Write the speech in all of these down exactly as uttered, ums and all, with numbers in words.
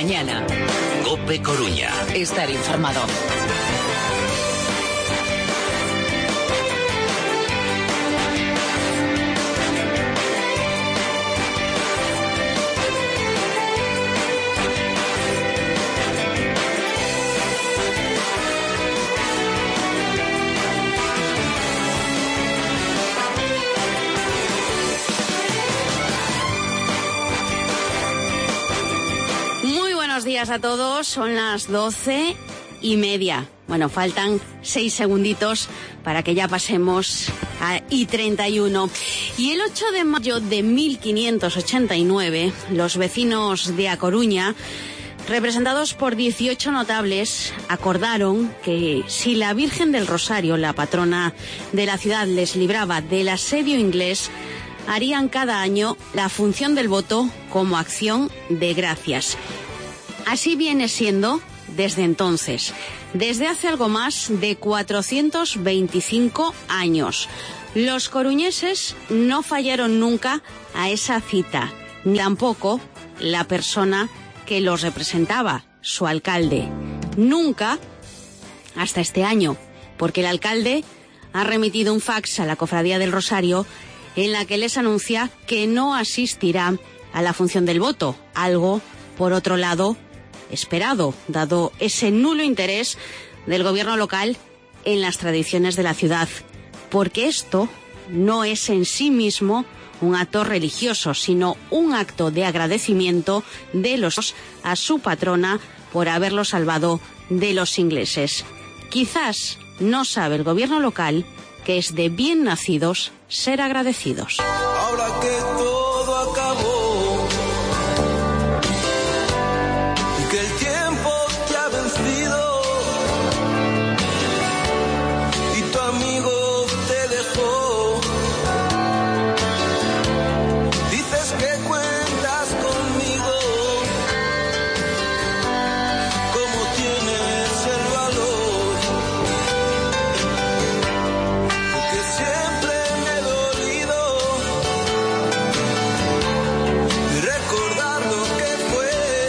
mañana. COPE Coruña. Estar informado. Buenos días a todos, son las doce y media. Bueno, faltan seis segunditos para que ya pasemos a I treinta y uno. Y el ocho de mayo de mil quinientos ochenta y nueve, los vecinos de A Coruña, representados por dieciocho notables, acordaron que si la Virgen del Rosario, la patrona de la ciudad, les libraba del asedio inglés, harían cada año la función del voto como acción de gracias. Así viene siendo desde entonces, desde hace algo más de cuatrocientos veinticinco años. Los coruñeses no fallaron nunca a esa cita, ni tampoco la persona que los representaba, su alcalde. Nunca, hasta este año, porque el alcalde ha remitido un fax a la Cofradía del Rosario en la que les anuncia que no asistirá a la función del voto, algo, por otro lado, esperado, dado ese nulo interés del gobierno local en las tradiciones de la ciudad, porque esto no es en sí mismo un acto religioso, sino un acto de agradecimiento de los a su patrona por haberlo salvado de los ingleses. Quizás no sabe el gobierno local que es de bien nacidos ser agradecidos. Ahora que todo acabó y que el tiempo te ha vencido y tu amigo te dejó, dices que cuentas conmigo, ¿cómo tienes el valor? Porque siempre me he dolido y recordar lo que fue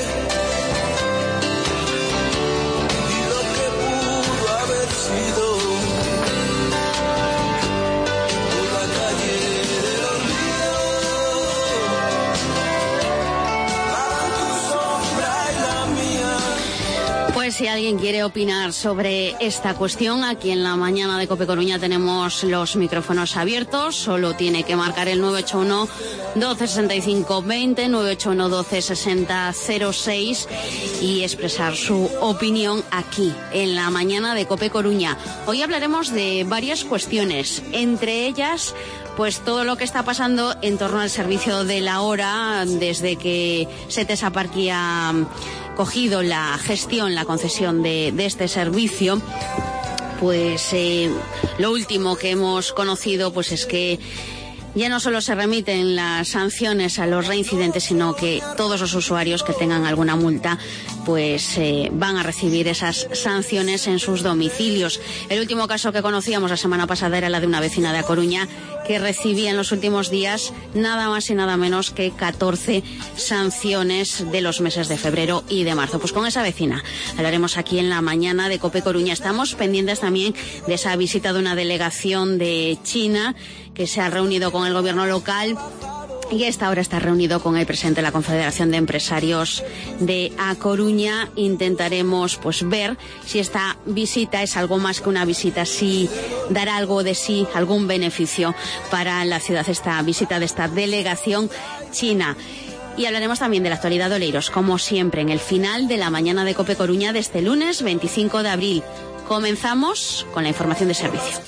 y lo que pudo haber sido. Por la calle del olvido van tu sombra y la mía. Pues si alguien quiere opinar sobre esta cuestión, aquí en la mañana de COPE Coruña tenemos los micrófonos abiertos. Solo tiene que marcar el nueve ocho uno, doce sesenta y cinco, veinte, nueve ocho uno, doce sesenta, cero seis y expresar su opinión aquí en la mañana de COPE Coruña. Hoy hablaremos de varias cuestiones, entre ellas pues todo lo que está pasando en torno al servicio de la hora desde que Setesa Parque ha cogido la gestión, la concesión de, de este servicio. Pues eh, lo último que hemos conocido pues es que ya no solo se remiten las sanciones a los reincidentes, sino que todos los usuarios que tengan alguna multa pues eh, van a recibir esas sanciones en sus domicilios. El último caso que conocíamos la semana pasada era la de una vecina de A Coruña que recibía en los últimos días nada más y nada menos que catorce sanciones de los meses de febrero y de marzo. Pues con esa vecina hablaremos aquí en la mañana de COPE Coruña. Estamos pendientes también de esa visita de una delegación de China que se ha reunido con el gobierno local y a esta hora está reunido con el presidente de la Confederación de Empresarios de A Coruña. Intentaremos pues ver si esta visita es algo más que una visita, si dará algo de sí, algún beneficio para la ciudad, esta visita de esta delegación china. Y hablaremos también de la actualidad de Oleiros, como siempre, en el final de la mañana de COPE Coruña de este lunes veinticinco de abril. Comenzamos con la información de servicio.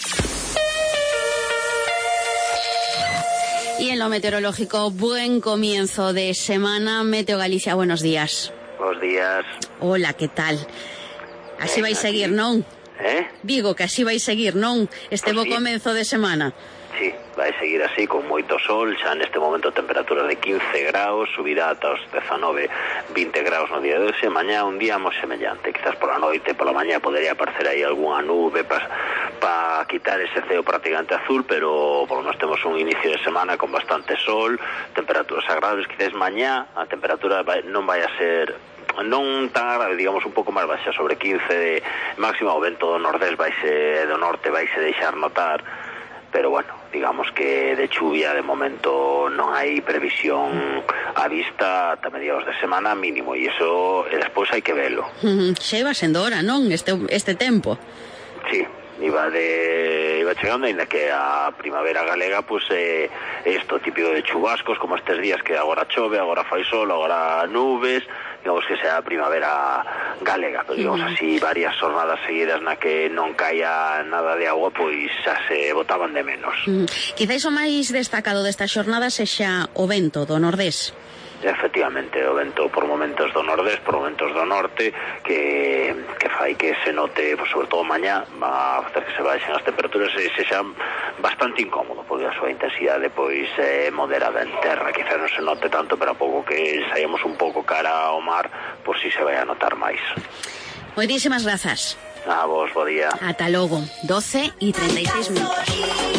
Y en lo meteorológico, buen comienzo de semana. Meteo Galicia, buenos días. Buenos días. Hola, ¿qué tal? Así Ben, vais aquí. seguir, non? Eh? Digo que así vais seguir, non? Este Pues bo sí. comezo de semana. Sí, vai seguir así con moito sol, xa neste momento temperatura de quince graus, subirá ata os dezanove, vinte graus no día de hoxe, mañá un día moi semellante, quizás pola noite, pola mañá podería aparecer aí algunha nube para pa quitar ese ceo prácticamente azul, pero por lo menos temos un inicio de semana con bastante sol, temperaturas agradables, quizás mañá a temperatura vai, non vai a ser non tan grave, digamos un pouco máis baixa, sobre quince de máxima. O vento do nordés vaise, do norte vaise deixar notar, pero bueno, digamos que de chuvia de momento non hai previsión á vista ata mediados de semana mínimo, e iso despois hai que velo. Xa iba sendo hora, non? Este, este tempo. Sí, iba de iba chegando, ainda que a primavera galega pues é eh, isto típico de chubascos, como estes días que agora chove, agora fai sol, agora nubes, digamos que sea a primavera galega, pero digamos uh-huh. así varias jornadas seguidas na que non caia nada de agua, pois xa se botaban de menos. Uh-huh. Quizáis o máis destacado desta xornada sexa o vento do nordés. Efectivamente, o vento por momentos do nordés, por momentos do norte, que, que fai que se note, pues, sobre todo mañá, va a facer que se baixen as temperaturas e se xa bastante incómodo, porque a súa intensidade pois é moderada en terra, quizás non se note tanto, pero a pouco que saíamos un pouco cara ao mar, por si se vai a notar máis. Moitísimas grazas. A vos, bo día. Ata logo, doce e treinta e seis minutos.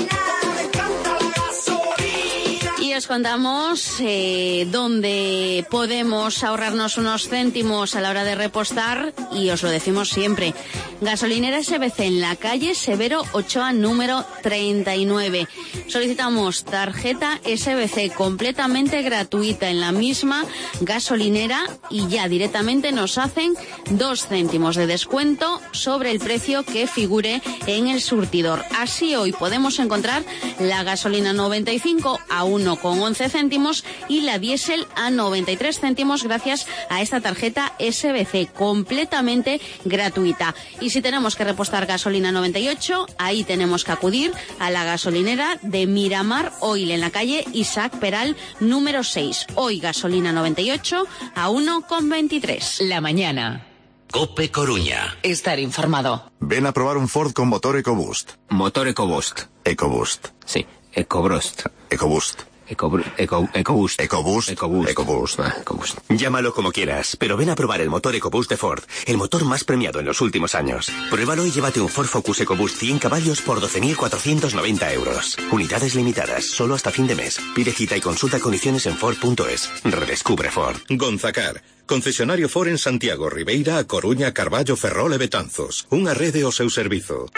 Y os contamos eh, dónde podemos ahorrarnos unos céntimos a la hora de repostar, y os lo decimos siempre. Gasolinera S B C en la calle Severo Ochoa número treinta y nueve. Solicitamos tarjeta S B C completamente gratuita en la misma gasolinera y ya directamente nos hacen dos céntimos de descuento sobre el precio que figure en el surtidor. Así hoy podemos encontrar la gasolina noventa y cinco a uno con once céntimos y la diésel a noventa y tres céntimos gracias a esta tarjeta S B C completamente gratuita. Y si tenemos que repostar gasolina noventa y ocho, ahí tenemos que acudir a la gasolinera de Miramar Oil en la calle Isaac Peral número seis. Hoy gasolina noventa y ocho a uno con veintitrés. La mañana. Cope Coruña. Estar informado. Ven a probar un Ford con motor EcoBoost. Motor EcoBoost. EcoBoost. Sí, EcoBoost. EcoBoost. Eco, eco, EcoBoost. EcoBoost. EcoBoost. EcoBoost. Ah, EcoBoost. Llámalo como quieras, pero ven a probar el motor EcoBoost de Ford, el motor más premiado en los últimos años. Pruébalo y llévate un Ford Focus EcoBoost cien caballos por doce mil cuatrocientos noventa euros. Unidades limitadas, solo hasta fin de mes. Pide cita y consulta condiciones en Ford punto es. Redescubre Ford. Gonzacar, concesionario Ford en Santiago, Ribeira, A Coruña, Carballo, Ferrol e Betanzos. Unha rede ao seu servizo.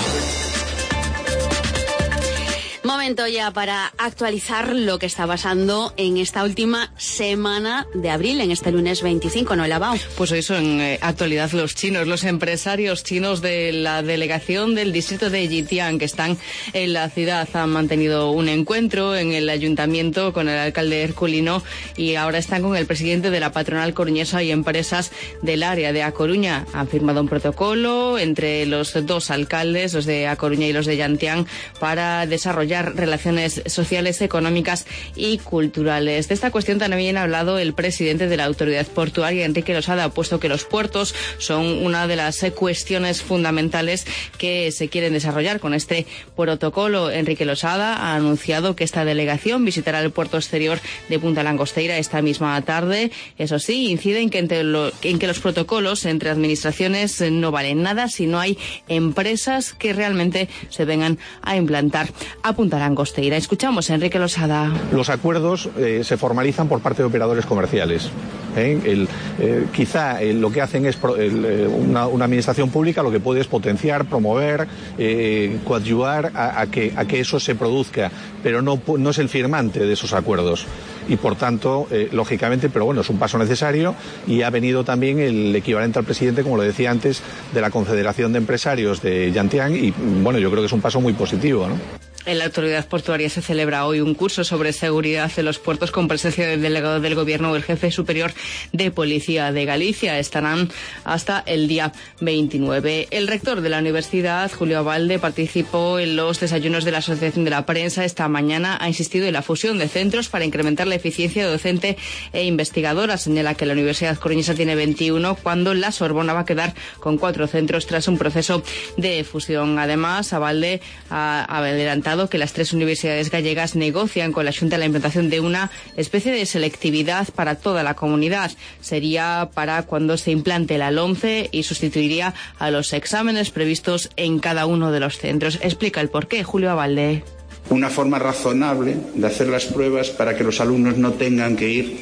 Momento ya para actualizar lo que está pasando en esta última semana de abril, en este lunes veinticinco, ¿no, Labao? Pues hoy son eh, actualidad los chinos, los empresarios chinos de la delegación del distrito de Yitian, que están en la ciudad. Han mantenido un encuentro en el ayuntamiento con el alcalde herculino y ahora están con el presidente de la patronal coruñesa y empresas del área de A Coruña. Han firmado un protocolo entre los dos alcaldes, los de A Coruña y los de Yantian, para desarrollar relaciones sociales, económicas y culturales. De esta cuestión también ha hablado el presidente de la autoridad portuaria, Enrique Losada, puesto que los puertos son una de las cuestiones fundamentales que se quieren desarrollar con este protocolo. Enrique Losada ha anunciado que esta delegación visitará el puerto exterior de Punta Langosteira esta misma tarde. Eso sí, incide en que, entre lo, en que los protocolos entre administraciones no valen nada si no hay empresas que realmente se vengan a implantar a Punta Langosteira. Escuchamos a Enrique Losada. Los acuerdos eh, se formalizan por parte de operadores comerciales. ¿eh? El, eh, quizá eh, lo que hacen es pro, el, eh, una, una administración pública lo que puede es potenciar, promover, eh, coadyuvar a, a, que, a que eso se produzca, pero no, no es el firmante de esos acuerdos. Y por tanto, eh, lógicamente, pero bueno, es un paso necesario, y ha venido también el equivalente al presidente, como lo decía antes, de la Confederación de Empresarios de Yantian, y bueno, yo creo que es un paso muy positivo, ¿no? En la autoridad portuaria se celebra hoy un curso sobre seguridad en los puertos con presencia del delegado del Gobierno o el jefe superior de Policía de Galicia. Estarán hasta el día veintinueve. El rector de la universidad, Julio Abalde, participó en los desayunos de la Asociación de la Prensa esta mañana. Ha insistido en la fusión de centros para incrementar la eficiencia docente e investigadora. Señala que la Universidad Coruñesa tiene veintiuno, cuando la Sorbona va a quedar con cuatro centros tras un proceso de fusión. Además, Abalde ha adelantado que las tres universidades gallegas negocian con la Xunta la implantación de una especie de selectividad para toda la comunidad. Sería para cuando se implante la LOMCE y sustituiría a los exámenes previstos en cada uno de los centros. Explica el porqué Julio Abalde. Una forma razonable de hacer las pruebas para que los alumnos no tengan que ir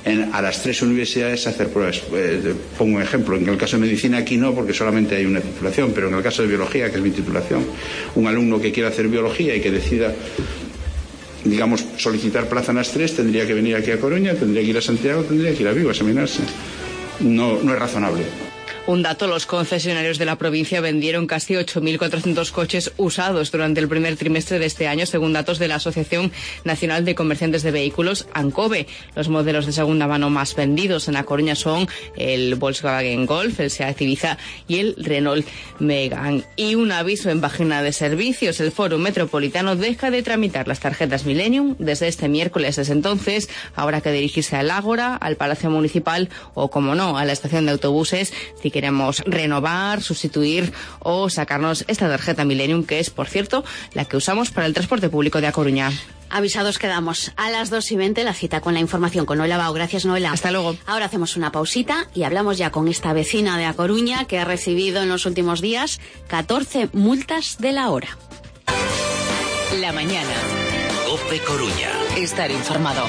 en, a las tres universidades a hacer pruebas. Eh, pongo un ejemplo, en el caso de medicina aquí no, porque solamente hay una titulación, pero en el caso de biología, que es mi titulación, un alumno que quiera hacer biología y que decida, digamos, solicitar plaza en las tres, tendría que venir aquí a Coruña, tendría que ir a Santiago, tendría que ir a Vigo a examinarse. No, no es razonable. Un dato, los concesionarios de la provincia vendieron casi ocho mil cuatrocientos coches usados durante el primer trimestre de este año, según datos de la Asociación Nacional de Comerciantes de Vehículos, ANCOVE. Los modelos de segunda mano más vendidos en A Coruña son el Volkswagen Golf, el Seat Ibiza y el Renault Megane. Y un aviso en página de servicios, el Fórum Metropolitano deja de tramitar las tarjetas Millennium desde este miércoles. Desde entonces habrá que dirigirse al Ágora, al Palacio Municipal o, como no, a la estación de autobuses si queremos renovar, sustituir o sacarnos esta tarjeta Millennium, que es, por cierto, la que usamos para el transporte público de A Coruña. Avisados quedamos. A las dos y veinte la cita con la información con Noela Bao. Gracias, Noela. Hasta luego. Ahora hacemos una pausita y hablamos ya con esta vecina de A Coruña que ha recibido en los últimos días catorce multas de la hora. La mañana. COPE Coruña. Estar informado.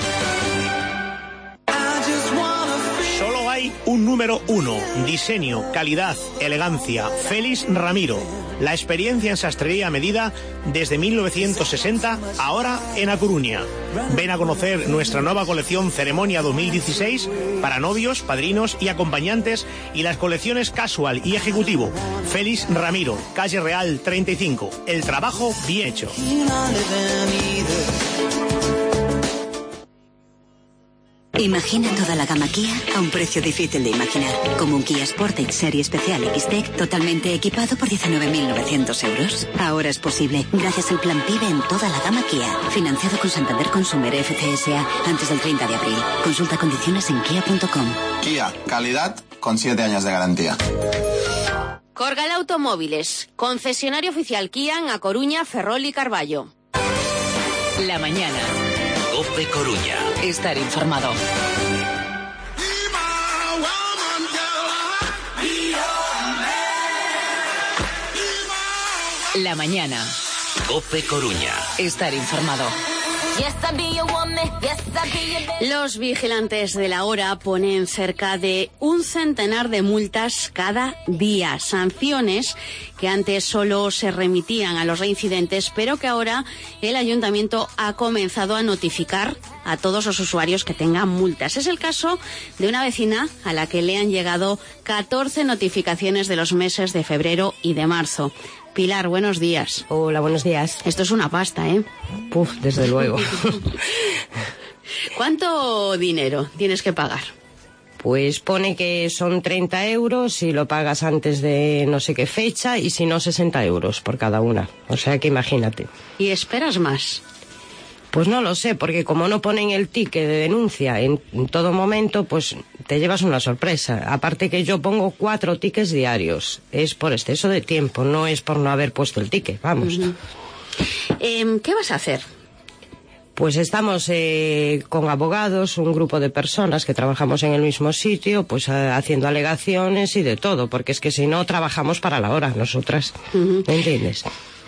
Solo hay un número uno. Diseño, calidad, elegancia. Félix Ramiro. La experiencia en sastrería a medida desde mil novecientos sesenta, ahora en A Coruña. Ven a conocer nuestra nueva colección Ceremonia dos mil dieciséis para novios, padrinos y acompañantes y las colecciones Casual y Ejecutivo. Félix Ramiro, calle Real treinta y cinco. El trabajo bien hecho. Imagina toda la gama Kia a un precio difícil de imaginar. Como un Kia Sportage Serie Especial X D, totalmente equipado por diecinueve mil novecientos euros. Ahora es posible, gracias al plan PIBE en toda la gama Kia. Financiado con Santander Consumer F C S A antes del treinta de abril. Consulta condiciones en kia punto com. Kia, calidad con siete años de garantía. Corgal Automóviles, concesionario oficial Kia en A Coruña, Ferrol y Carballo. La mañana. COPE Coruña. Estar informado. La mañana. COPE Coruña. Estar informado. Los vigilantes de la hora ponen cerca de un centenar de multas cada día, sanciones que antes solo se remitían a los reincidentes, pero que ahora el ayuntamiento ha comenzado a notificar a todos los usuarios que tengan multas. Es el caso de una vecina a la que le han llegado catorce notificaciones de los meses de febrero y de marzo. Pilar, buenos días. Hola, buenos días. Esto es una pasta, ¿eh? Puf, desde luego. ¿Cuánto dinero tienes que pagar? Pues pone que son treinta euros si lo pagas antes de no sé qué fecha y si no sesenta euros por cada una. O sea que imagínate. ¿Y esperas más? Pues no lo sé, porque como no ponen el ticket de denuncia en, en todo momento, pues te llevas una sorpresa. Aparte que yo pongo cuatro tickets diarios. Es por exceso de tiempo, no es por no haber puesto el ticket, vamos. Uh-huh. eh, ¿Qué vas a hacer? Pues estamos eh, con abogados, un grupo de personas que trabajamos en el mismo sitio, pues eh, haciendo alegaciones y de todo, porque es que si no trabajamos para la hora nosotras, uh-huh. ¿Me entiendes?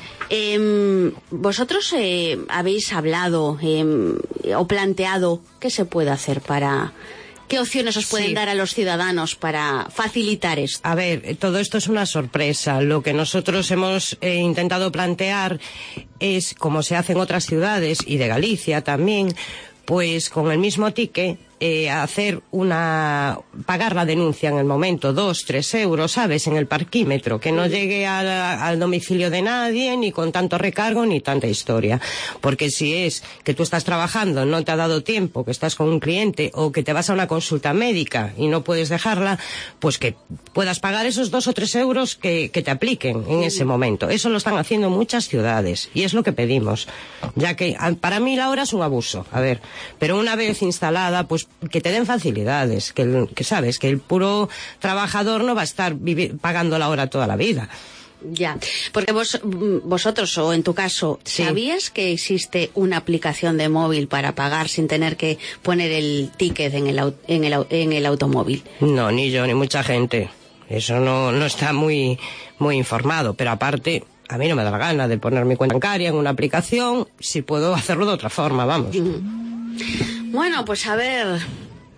Eh, vosotros eh, habéis hablado eh, o planteado qué se puede hacer para... ¿Qué opciones os pueden sí. dar a los ciudadanos para facilitar esto? A ver, todo esto es una sorpresa. Lo que nosotros hemos eh, intentado plantear es, como se hace en otras ciudades y de Galicia también, pues con el mismo ticket eh, hacer una... pagar la denuncia en el momento, dos, tres euros, ¿sabes? En el parquímetro, que no llegue al, al domicilio de nadie, ni con tanto recargo, ni tanta historia. Porque si es que tú estás trabajando, no te ha dado tiempo, que estás con un cliente, o que te vas a una consulta médica y no puedes dejarla, pues que puedas pagar esos dos o tres euros que, que te apliquen en ese momento. Eso lo están haciendo muchas ciudades, y es lo que pedimos. Ya que para mí la hora es un abuso, a ver, pero una vez instalada, pues que te den facilidades, que, el, que sabes, que el puro trabajador no va a estar vivi- pagando la hora toda la vida. Ya, porque vos, vosotros, o en tu caso, sí. ¿sabías que existe una aplicación de móvil para pagar sin tener que poner el ticket en el, en el, en el automóvil? No, ni yo, ni mucha gente. Eso no, no está muy, muy informado, pero aparte... A mí no me da la gana de poner mi cuenta bancaria en una aplicación si puedo hacerlo de otra forma, vamos. Bueno, pues a ver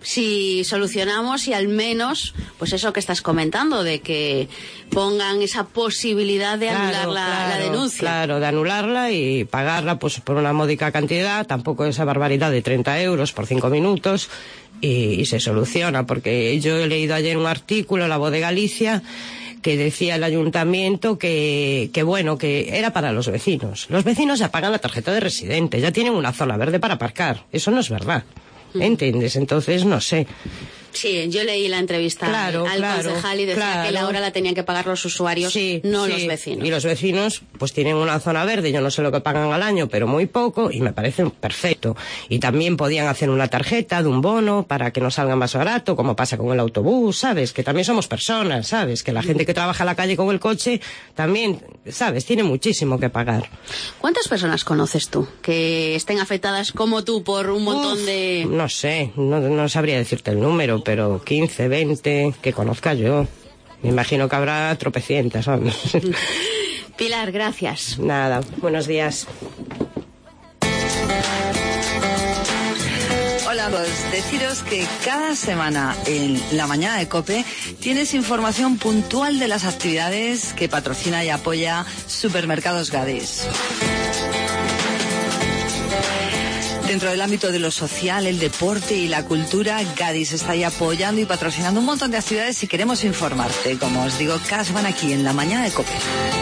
si solucionamos y al menos, pues eso que estás comentando, de que pongan esa posibilidad de anular Claro, la, claro, la denuncia. Claro, de anularla y pagarla pues por una módica cantidad, tampoco esa barbaridad de treinta euros por cinco minutos, y, y se soluciona, porque yo he leído ayer un artículo en La Voz de Galicia que decía el ayuntamiento que, que bueno, que era para los vecinos. Los vecinos ya pagan la tarjeta de residente, ya tienen una zona verde para aparcar. Eso no es verdad. ¿Entiendes? Entonces, no sé. Sí, yo leí la entrevista Claro, al claro, concejal y decía claro. que la hora la tenían que pagar los usuarios, Sí, no sí. los vecinos. Y los vecinos pues tienen una zona verde, yo no sé lo que pagan al año, pero muy poco, y me parece perfecto. Y también podían hacer una tarjeta de un bono para que nos salga más barato, como pasa con el autobús, ¿sabes? Que también somos personas, ¿sabes? Que la gente que trabaja en la calle con el coche también, ¿sabes? Tiene muchísimo que pagar. ¿Cuántas personas conoces tú que estén afectadas como tú por un montón Uf, de... No sé, no, no sabría decirte el número, pero quince, veinte, que conozca yo. Me imagino que habrá tropecientas, vamos. Pilar, gracias. Nada, buenos días. Hola, pues deciros que cada semana en La Mañana de COPE tienes información puntual de las actividades que patrocina y apoya Supermercados Gadis. Dentro del ámbito de lo social, el deporte y la cultura, Gadis está ahí apoyando y patrocinando un montón de actividades y queremos informarte, como os digo, cada semana aquí en La Mañana de COPE.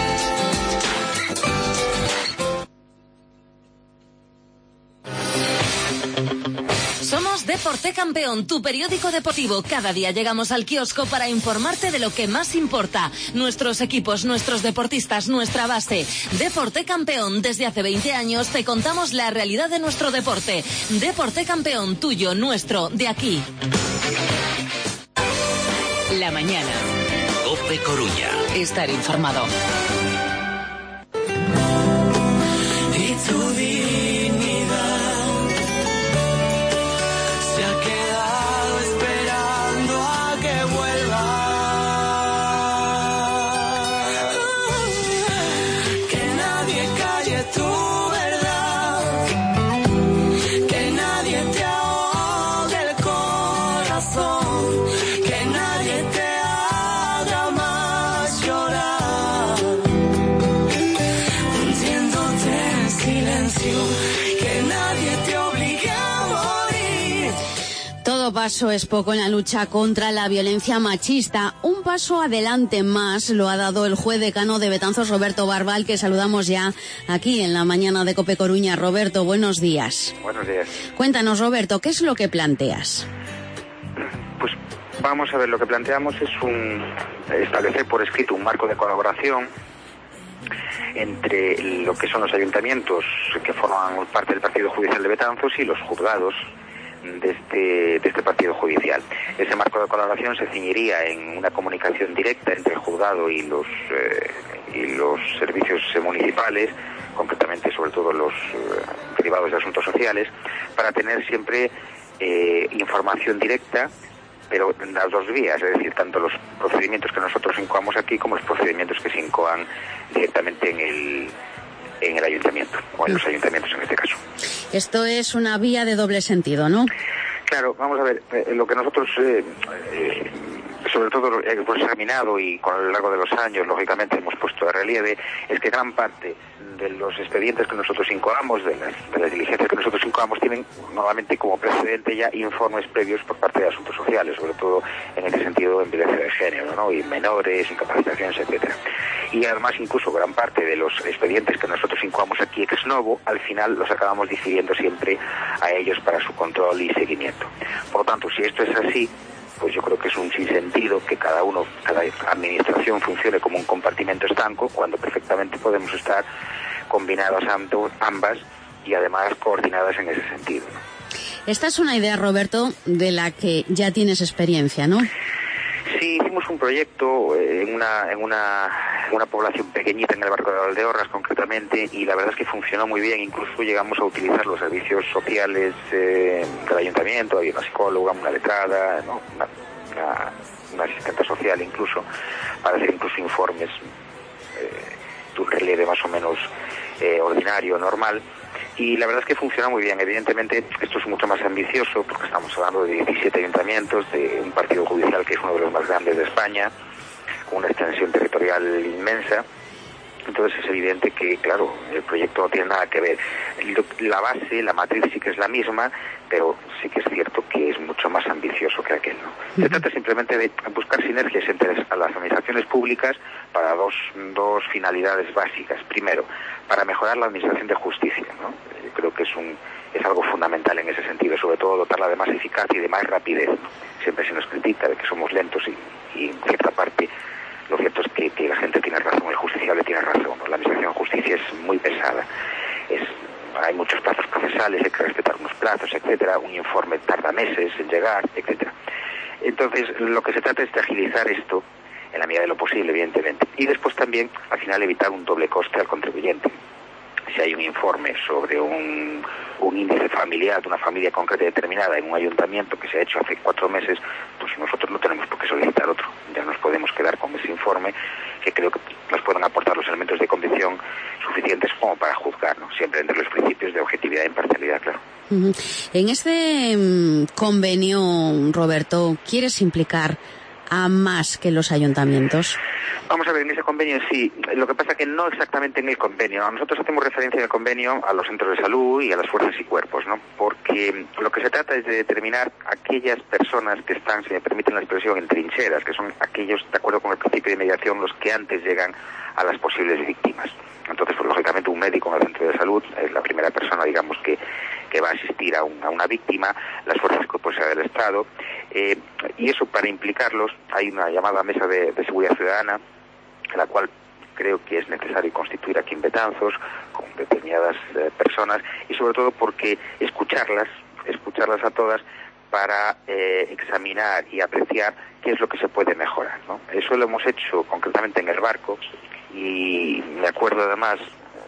Somos Deporte Campeón, tu periódico deportivo. Cada día llegamos al kiosco para informarte de lo que más importa. Nuestros equipos, nuestros deportistas, nuestra base. Deporte Campeón, desde hace veinte años te contamos la realidad de nuestro deporte. Deporte Campeón, tuyo, nuestro, de aquí. La mañana. COPE Coruña. Estar informado. Y tu dignidad se ha quedado esperando a que vuelva. Que nadie calle tu verdad, que nadie te ahogue el corazón, que nadie te haga más llorar, hundiéndote en silencio, que nadie te obligue a morir. Todo paso es poco en la lucha contra la violencia machista. Un paso adelante más lo ha dado el juez decano de Betanzos, Roberto Barbal, que saludamos ya aquí en la mañana de COPE Coruña. Roberto, buenos días. Buenos días. Cuéntanos, Roberto, ¿qué es lo que planteas? Pues vamos a ver, lo que planteamos es un establecer por escrito un marco de colaboración entre lo que son los ayuntamientos que forman parte del partido judicial de Betanzos y los juzgados de este, de este partido judicial. Ese marco de colaboración se ciñiría en una comunicación directa entre el juzgado y los eh, y los servicios eh, municipales, concretamente sobre todo los eh, derivados de asuntos sociales, para tener siempre eh, información directa, pero en las dos vías, es decir, tanto los procedimientos que nosotros incoamos aquí como los procedimientos que se incoan directamente en el en el ayuntamiento, o en los ayuntamientos en este caso. Esto es una vía de doble sentido, ¿no? Claro, vamos a ver, eh, lo que nosotros, eh, eh, sobre todo hemos examinado y con a lo largo de los años, lógicamente, hemos puesto de relieve, es que gran parte de los expedientes que nosotros incoamos, de las, de las diligencias que nosotros incoamos, tienen normalmente como precedente ya informes previos por parte de asuntos sociales, sobre todo en ese sentido en violencia de género, ¿no? Y menores, incapacitaciones, etcétera. Y además incluso gran parte de los expedientes que nosotros incoamos aquí ex novo, al final los acabamos difiriendo siempre a ellos para su control y seguimiento. Por lo tanto, si esto es así, pues yo creo que es un sinsentido que cada uno, cada administración funcione como un compartimento estanco, cuando perfectamente podemos estar combinadas ambas y además coordinadas en ese sentido. Esta es una idea, Roberto, de la que ya tienes experiencia, ¿no? Sí, hicimos un proyecto en una, en una, en una población pequeñita en el barrio de Valdeorras concretamente, y la verdad es que funcionó muy bien. Incluso llegamos a utilizar los servicios sociales eh, del ayuntamiento, había una psicóloga, una letrada, ¿no? una, una, una asistente social incluso, para hacer incluso informes eh, de un relieve más o menos eh, ordinario, normal. y la verdad es que funciona muy bien. Evidentemente esto es mucho más ambicioso porque estamos hablando de diecisiete ayuntamientos, de un partido judicial que es uno de los más grandes de España, con una extensión territorial inmensa. Entonces es evidente que, claro, el proyecto no tiene nada que ver. La base, la matriz sí que es la misma, pero sí que es cierto que es mucho más ambicioso que aquel, ¿no? Uh-huh. Se trata simplemente de buscar sinergias entre las administraciones públicas para dos, dos finalidades básicas. Primero, para mejorar la administración de justicia, ¿no? Yo creo que es un es algo fundamental en ese sentido, sobre todo dotarla de más eficacia y de más rapidez, ¿no? Siempre se nos critica de que somos lentos y, y en cierta parte lo cierto es que, que la gente tiene razón, el justiciable tiene razón, ¿no? La administración de justicia es muy pesada, es, hay muchos plazos procesales, hay que respetar unos plazos, etcétera, un informe tarda meses en llegar, etcétera. Entonces, lo que se trata es de agilizar esto en la medida de lo posible, evidentemente, y después también, al final, evitar un doble coste al contribuyente. Si hay un informe sobre un, un índice familiar de una familia concreta y determinada en un ayuntamiento que se ha hecho hace cuatro meses, pues nosotros no tenemos por qué solicitar otro. Ya nos podemos quedar con ese informe que creo que nos pueden aportar los elementos de convicción suficientes como para juzgar, ¿no? Siempre entre los principios de objetividad e imparcialidad, claro. Uh-huh. En este um, convenio, Roberto, ¿quieres implicar a más que los ayuntamientos? Vamos a ver, en ese convenio sí, lo que pasa es que no exactamente en el convenio. Nosotros hacemos referencia en el convenio a los centros de salud y a las fuerzas y cuerpos, ¿no? Porque lo que se trata es de determinar aquellas personas que están, si me permiten la expresión, en trincheras, que son aquellos, de acuerdo con el principio de mediación, los que antes llegan a las posibles víctimas. Entonces, pues lógicamente un médico en el centro de salud es la primera persona, digamos, que, que va a asistir a, un, a una víctima, las fuerzas y cuerpos del Estado, eh, y eso para implicarlos hay una llamada mesa de, de seguridad ciudadana, la cual creo que es necesario constituir aquí en Betanzos con determinadas eh, personas, y sobre todo porque escucharlas, escucharlas a todas para eh, examinar y apreciar qué es lo que se puede mejorar, ¿no? Eso lo hemos hecho concretamente en el barco, y me acuerdo además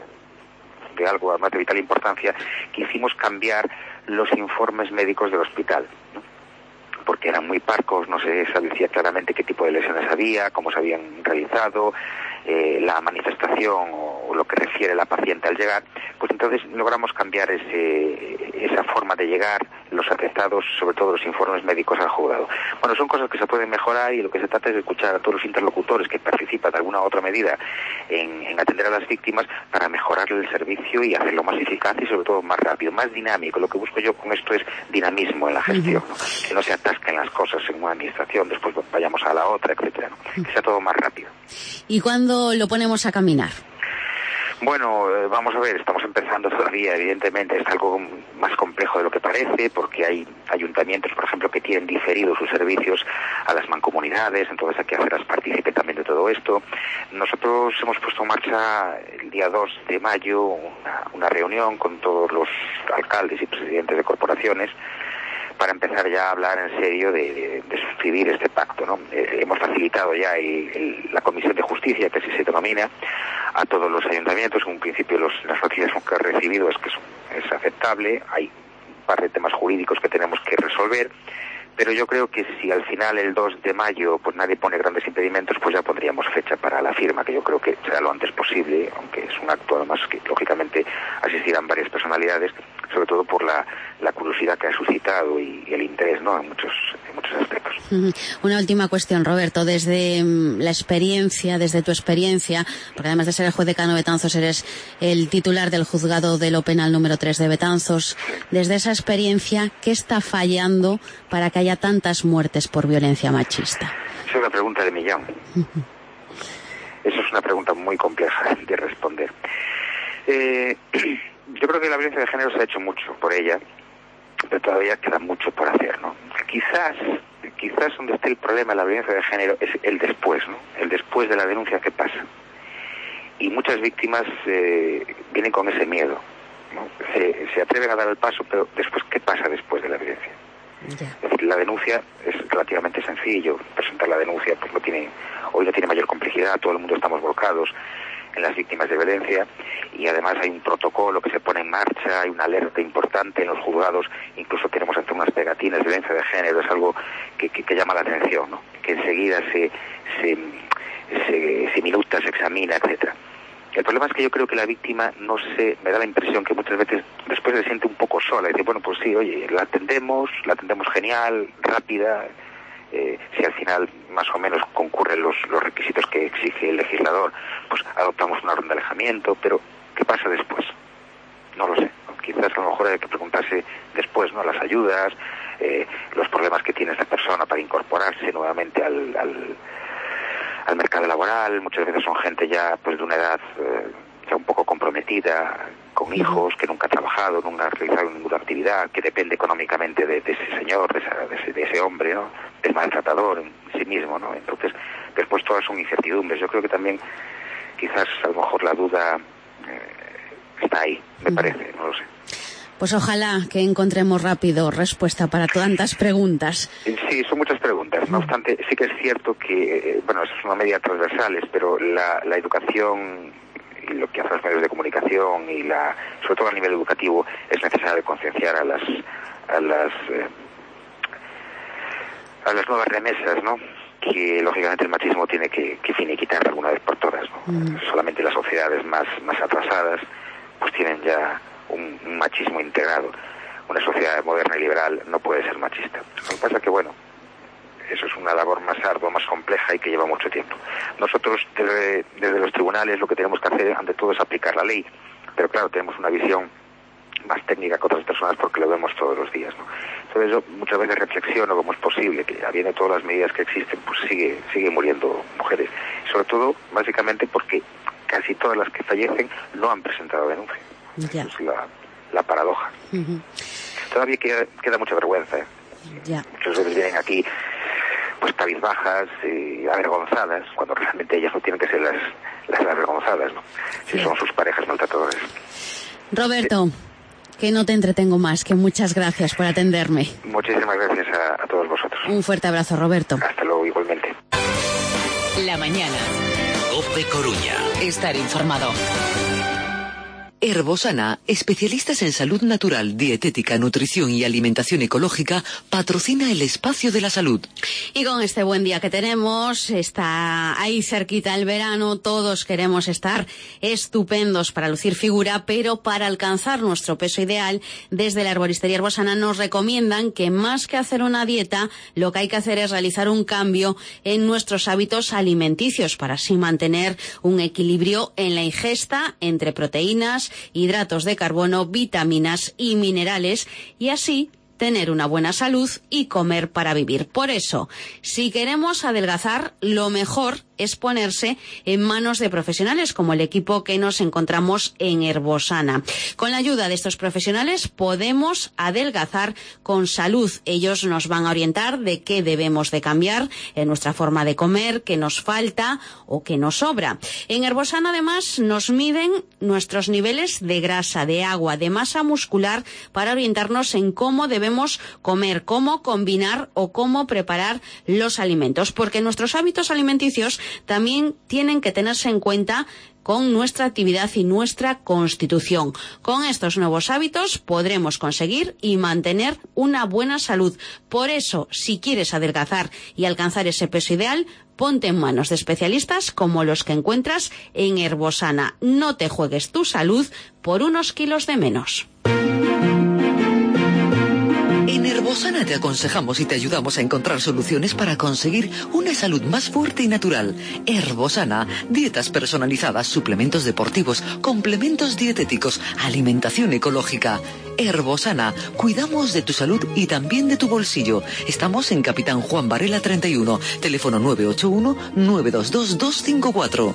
de algo además de vital importancia, que hicimos cambiar los informes médicos del hospital, ¿no? Porque eran muy parcos, no se establecía claramente qué tipo de lesiones había, cómo se habían realizado, eh, la manifestación o, o lo que refiere la paciente al llegar. Pues entonces logramos cambiar ese, esa forma de llegar, los atestados, sobre todo los informes médicos al juzgado. Bueno, son cosas que se pueden mejorar, y lo que se trata es de escuchar a todos los interlocutores que participan de alguna u otra medida en, en atender a las víctimas para mejorar el servicio y hacerlo más eficaz y sobre todo más rápido, más dinámico. Lo que busco yo con esto es dinamismo en la gestión, ¿no? Que no se atasquen las cosas en una administración, después vayamos a la otra, etcétera, ¿no? Que sea todo más rápido. ¿Y cuándo lo ponemos a caminar? Bueno, eh, vamos a ver, estamos empezando todavía, evidentemente es algo más complejo de lo que parece, porque hay ayuntamientos, por ejemplo, que tienen diferido sus servicios a las mancomunidades, entonces hay que hacerlas partícipe también de todo esto. Nosotros hemos puesto en marcha el día dos de mayo una, una reunión con todos los alcaldes y presidentes de corporaciones para empezar ya a hablar en serio de, de, de suscribir este pacto, ¿no? Eh, hemos facilitado ya el, el, la Comisión de Justicia, que así se denomina, a todos los ayuntamientos. En un principio los, las noticias que he recibido es que es, es aceptable, hay un par de temas jurídicos que tenemos que resolver, pero yo creo que si al final el dos de mayo pues nadie pone grandes impedimentos, pues ya pondríamos fecha para la firma, que yo creo que será lo antes posible, aunque es un acto además que lógicamente asistirán varias personalidades, sobre todo por la, la curiosidad que ha suscitado y, y el interés, ¿no?, en muchos, en muchos aspectos. Una última cuestión, Roberto, desde um, la experiencia, desde tu experiencia, porque además de ser el juez decano de Betanzos eres el titular del juzgado de lo penal número tres de Betanzos, desde esa experiencia, ¿qué está fallando para que haya tantas muertes por violencia machista? Es una pregunta de millón. Eso es una pregunta muy compleja de responder. Eh, yo creo que la violencia de género se ha hecho mucho por ella, pero todavía queda mucho por hacer, ¿no? Quizás, quizás donde esté el problema de la violencia de género es el después, ¿no? El después de la denuncia, ¿qué pasa? Y muchas víctimas eh, vienen con ese miedo, ¿no? Se, se atreven a dar el paso, pero después, ¿qué pasa después de la violencia? Yeah. Es decir, la denuncia es relativamente sencillo, presentar la denuncia pues no tiene, hoy no tiene mayor complejidad, todo el mundo estamos volcados en las víctimas de violencia, y además hay un protocolo que se pone en marcha, hay una alerta importante en los juzgados, incluso queremos hacer unas pegatinas de violencia de género, es algo que, que, que llama la atención, ¿no? Que enseguida se, se, se, se minuta, se examina, etcétera. El problema es que yo creo que la víctima, no sé, me da la impresión que muchas veces después se siente un poco sola. Y dice, bueno, pues sí, oye, la atendemos, la atendemos genial, rápida, eh, si al final más o menos concurren los, los requisitos que exige el legislador, pues adoptamos una ronda de alejamiento, pero ¿qué pasa después? No lo sé. Quizás a lo mejor hay que preguntarse después, ¿no? Las ayudas, eh, los problemas que tiene esa persona para incorporarse nuevamente al... al al mercado laboral. Muchas veces son gente ya pues de una edad eh, ya un poco comprometida, con hijos, que nunca ha trabajado, nunca ha realizado ninguna actividad, que depende económicamente de, de ese señor, de, esa, de, ese, de ese hombre, ¿no? Es maltratador en sí mismo, ¿no? Entonces, después todas son incertidumbres. Yo creo que también quizás a lo mejor la duda eh, está ahí, me parece, no lo sé. Pues ojalá que encontremos rápido respuesta para tantas preguntas. Sí, son muchas preguntas. No obstante, sí que es cierto que, bueno, es una medida transversales, pero la, la educación y lo que hacen los medios de comunicación y la, sobre todo a nivel educativo, es necesario concienciar a las a las eh, a las nuevas remesas, ¿no? Que lógicamente el machismo tiene que, que finiquitar de alguna vez por todas, ¿no? Mm. Solamente las sociedades más más atrasadas pues tienen ya Un, un machismo integrado. Una sociedad moderna y liberal no puede ser machista. Lo que pasa es que, bueno, eso es una labor más ardua, más compleja y que lleva mucho tiempo. Nosotros, desde, desde los tribunales, lo que tenemos que hacer, ante todo, es aplicar la ley. Pero claro, tenemos una visión más técnica que otras personas porque lo vemos todos los días, ¿no? Entonces yo muchas veces reflexiono cómo es posible que, habiendo todas las medidas que existen, pues sigue, sigue muriendo mujeres. Sobre todo, básicamente, porque casi todas las que fallecen no han presentado denuncia. Ya. Es la, la paradoja. Uh-huh. Todavía queda, queda mucha vergüenza, ¿eh? Ya. Muchas veces vienen aquí pues cabizbajas y avergonzadas, cuando realmente ellas no tienen que ser las, las avergonzadas, ¿no? Si sí. Son sus parejas maltratadores. Roberto, sí. Que no te entretengo más, que muchas gracias por atenderme. Muchísimas gracias a, a todos vosotros. Un fuerte abrazo, Roberto. Hasta luego, igualmente. La mañana. COPE Coruña. Estar informado. Herbosana, especialistas en salud natural, dietética, nutrición y alimentación ecológica, patrocina el espacio de la salud. Y con este buen día que tenemos, está ahí cerquita el verano, todos queremos estar estupendos para lucir figura, pero para alcanzar nuestro peso ideal, desde la Herboristería Herbosana nos recomiendan que más que hacer una dieta, lo que hay que hacer es realizar un cambio en nuestros hábitos alimenticios para así mantener un equilibrio en la ingesta entre proteínas, hidratos de carbono, vitaminas y minerales, y así tener una buena salud y comer para vivir. Por eso, si queremos adelgazar, lo mejor es ponerse en manos de profesionales como el equipo que nos encontramos en Herbosana. Con la ayuda de estos profesionales podemos adelgazar con salud. Ellos nos van a orientar de qué debemos de cambiar en nuestra forma de comer, qué nos falta o qué nos sobra. En Herbosana además nos miden nuestros niveles de grasa, de agua, de masa muscular para orientarnos en cómo debemos comer, cómo combinar o cómo preparar los alimentos, porque nuestros hábitos alimenticios también tienen que tenerse en cuenta con nuestra actividad y nuestra constitución. Con estos nuevos hábitos podremos conseguir y mantener una buena salud. Por eso, si quieres adelgazar y alcanzar ese peso ideal, ponte en manos de especialistas como los que encuentras en Herbosana. No te juegues tu salud por unos kilos de menos. En Herbosana te aconsejamos y te ayudamos a encontrar soluciones para conseguir una salud más fuerte y natural. Herbosana, dietas personalizadas, suplementos deportivos, complementos dietéticos, alimentación ecológica. Herbosana, cuidamos de tu salud y también de tu bolsillo. Estamos en Capitán Juan Varela treinta y uno, teléfono nueve ocho uno, nueve dos dos, dos cinco cuatro.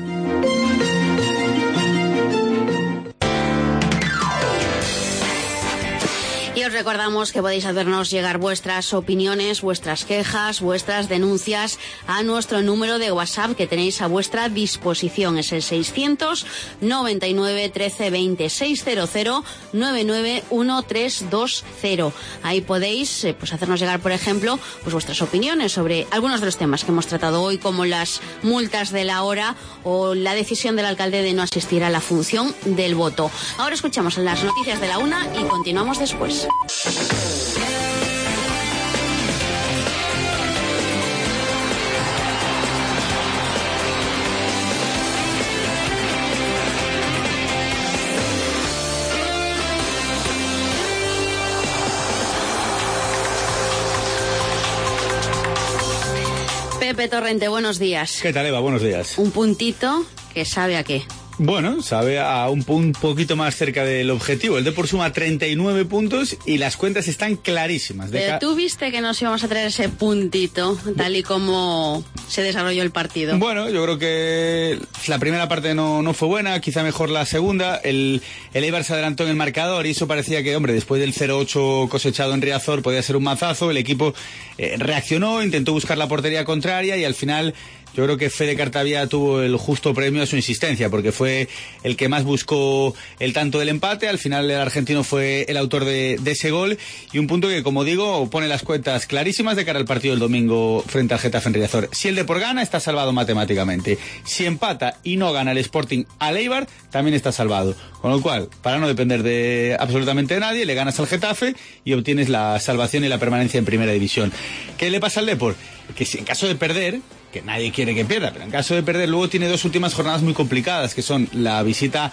Y os recordamos que podéis hacernos llegar vuestras opiniones, vuestras quejas, vuestras denuncias a nuestro número de WhatsApp que tenéis a vuestra disposición. Es el seiscientos noventa y nueve, trece, veinte, seiscientos nueve nueve uno tres dos cero. Ahí podéis eh, pues hacernos llegar, por ejemplo, pues vuestras opiniones sobre algunos de los temas que hemos tratado hoy, como las multas de la hora o la decisión del alcalde de no asistir a la función del voto. Ahora escuchamos las noticias de la una y continuamos después. Pepe Torrente, buenos días. ¿Qué tal, Eva? Buenos días. Un puntito que sabe a qué. Bueno, sabe a un, un poquito más cerca del objetivo. El Depor suma treinta y nueve puntos y las cuentas están clarísimas. De Pero ca... tú viste que nos íbamos a traer ese puntito, tal y como se desarrolló el partido. Bueno, yo creo que la primera parte no, no fue buena, quizá mejor la segunda. El, el Eibar se adelantó en el marcador y eso parecía que, hombre, después del cero ocho cosechado en Riazor podía ser un mazazo. El equipo eh, reaccionó, intentó buscar la portería contraria y al final... Yo creo que Fede Cartavia tuvo el justo premio a su insistencia, porque fue el que más buscó el tanto del empate. Al final el argentino fue el autor de, de ese gol y un punto que, como digo, pone las cuentas clarísimas de cara al partido del domingo frente al Getafe en Riazor. Si el Depor gana, está salvado matemáticamente. Si empata y no gana el Sporting al Eibar, también está salvado. Con lo cual, para no depender de absolutamente nadie, le ganas al Getafe y obtienes la salvación y la permanencia en Primera División. ¿Qué le pasa al Depor? Que si en caso de perder... que nadie quiere que pierda, pero en caso de perder luego tiene dos últimas jornadas muy complicadas, que son la visita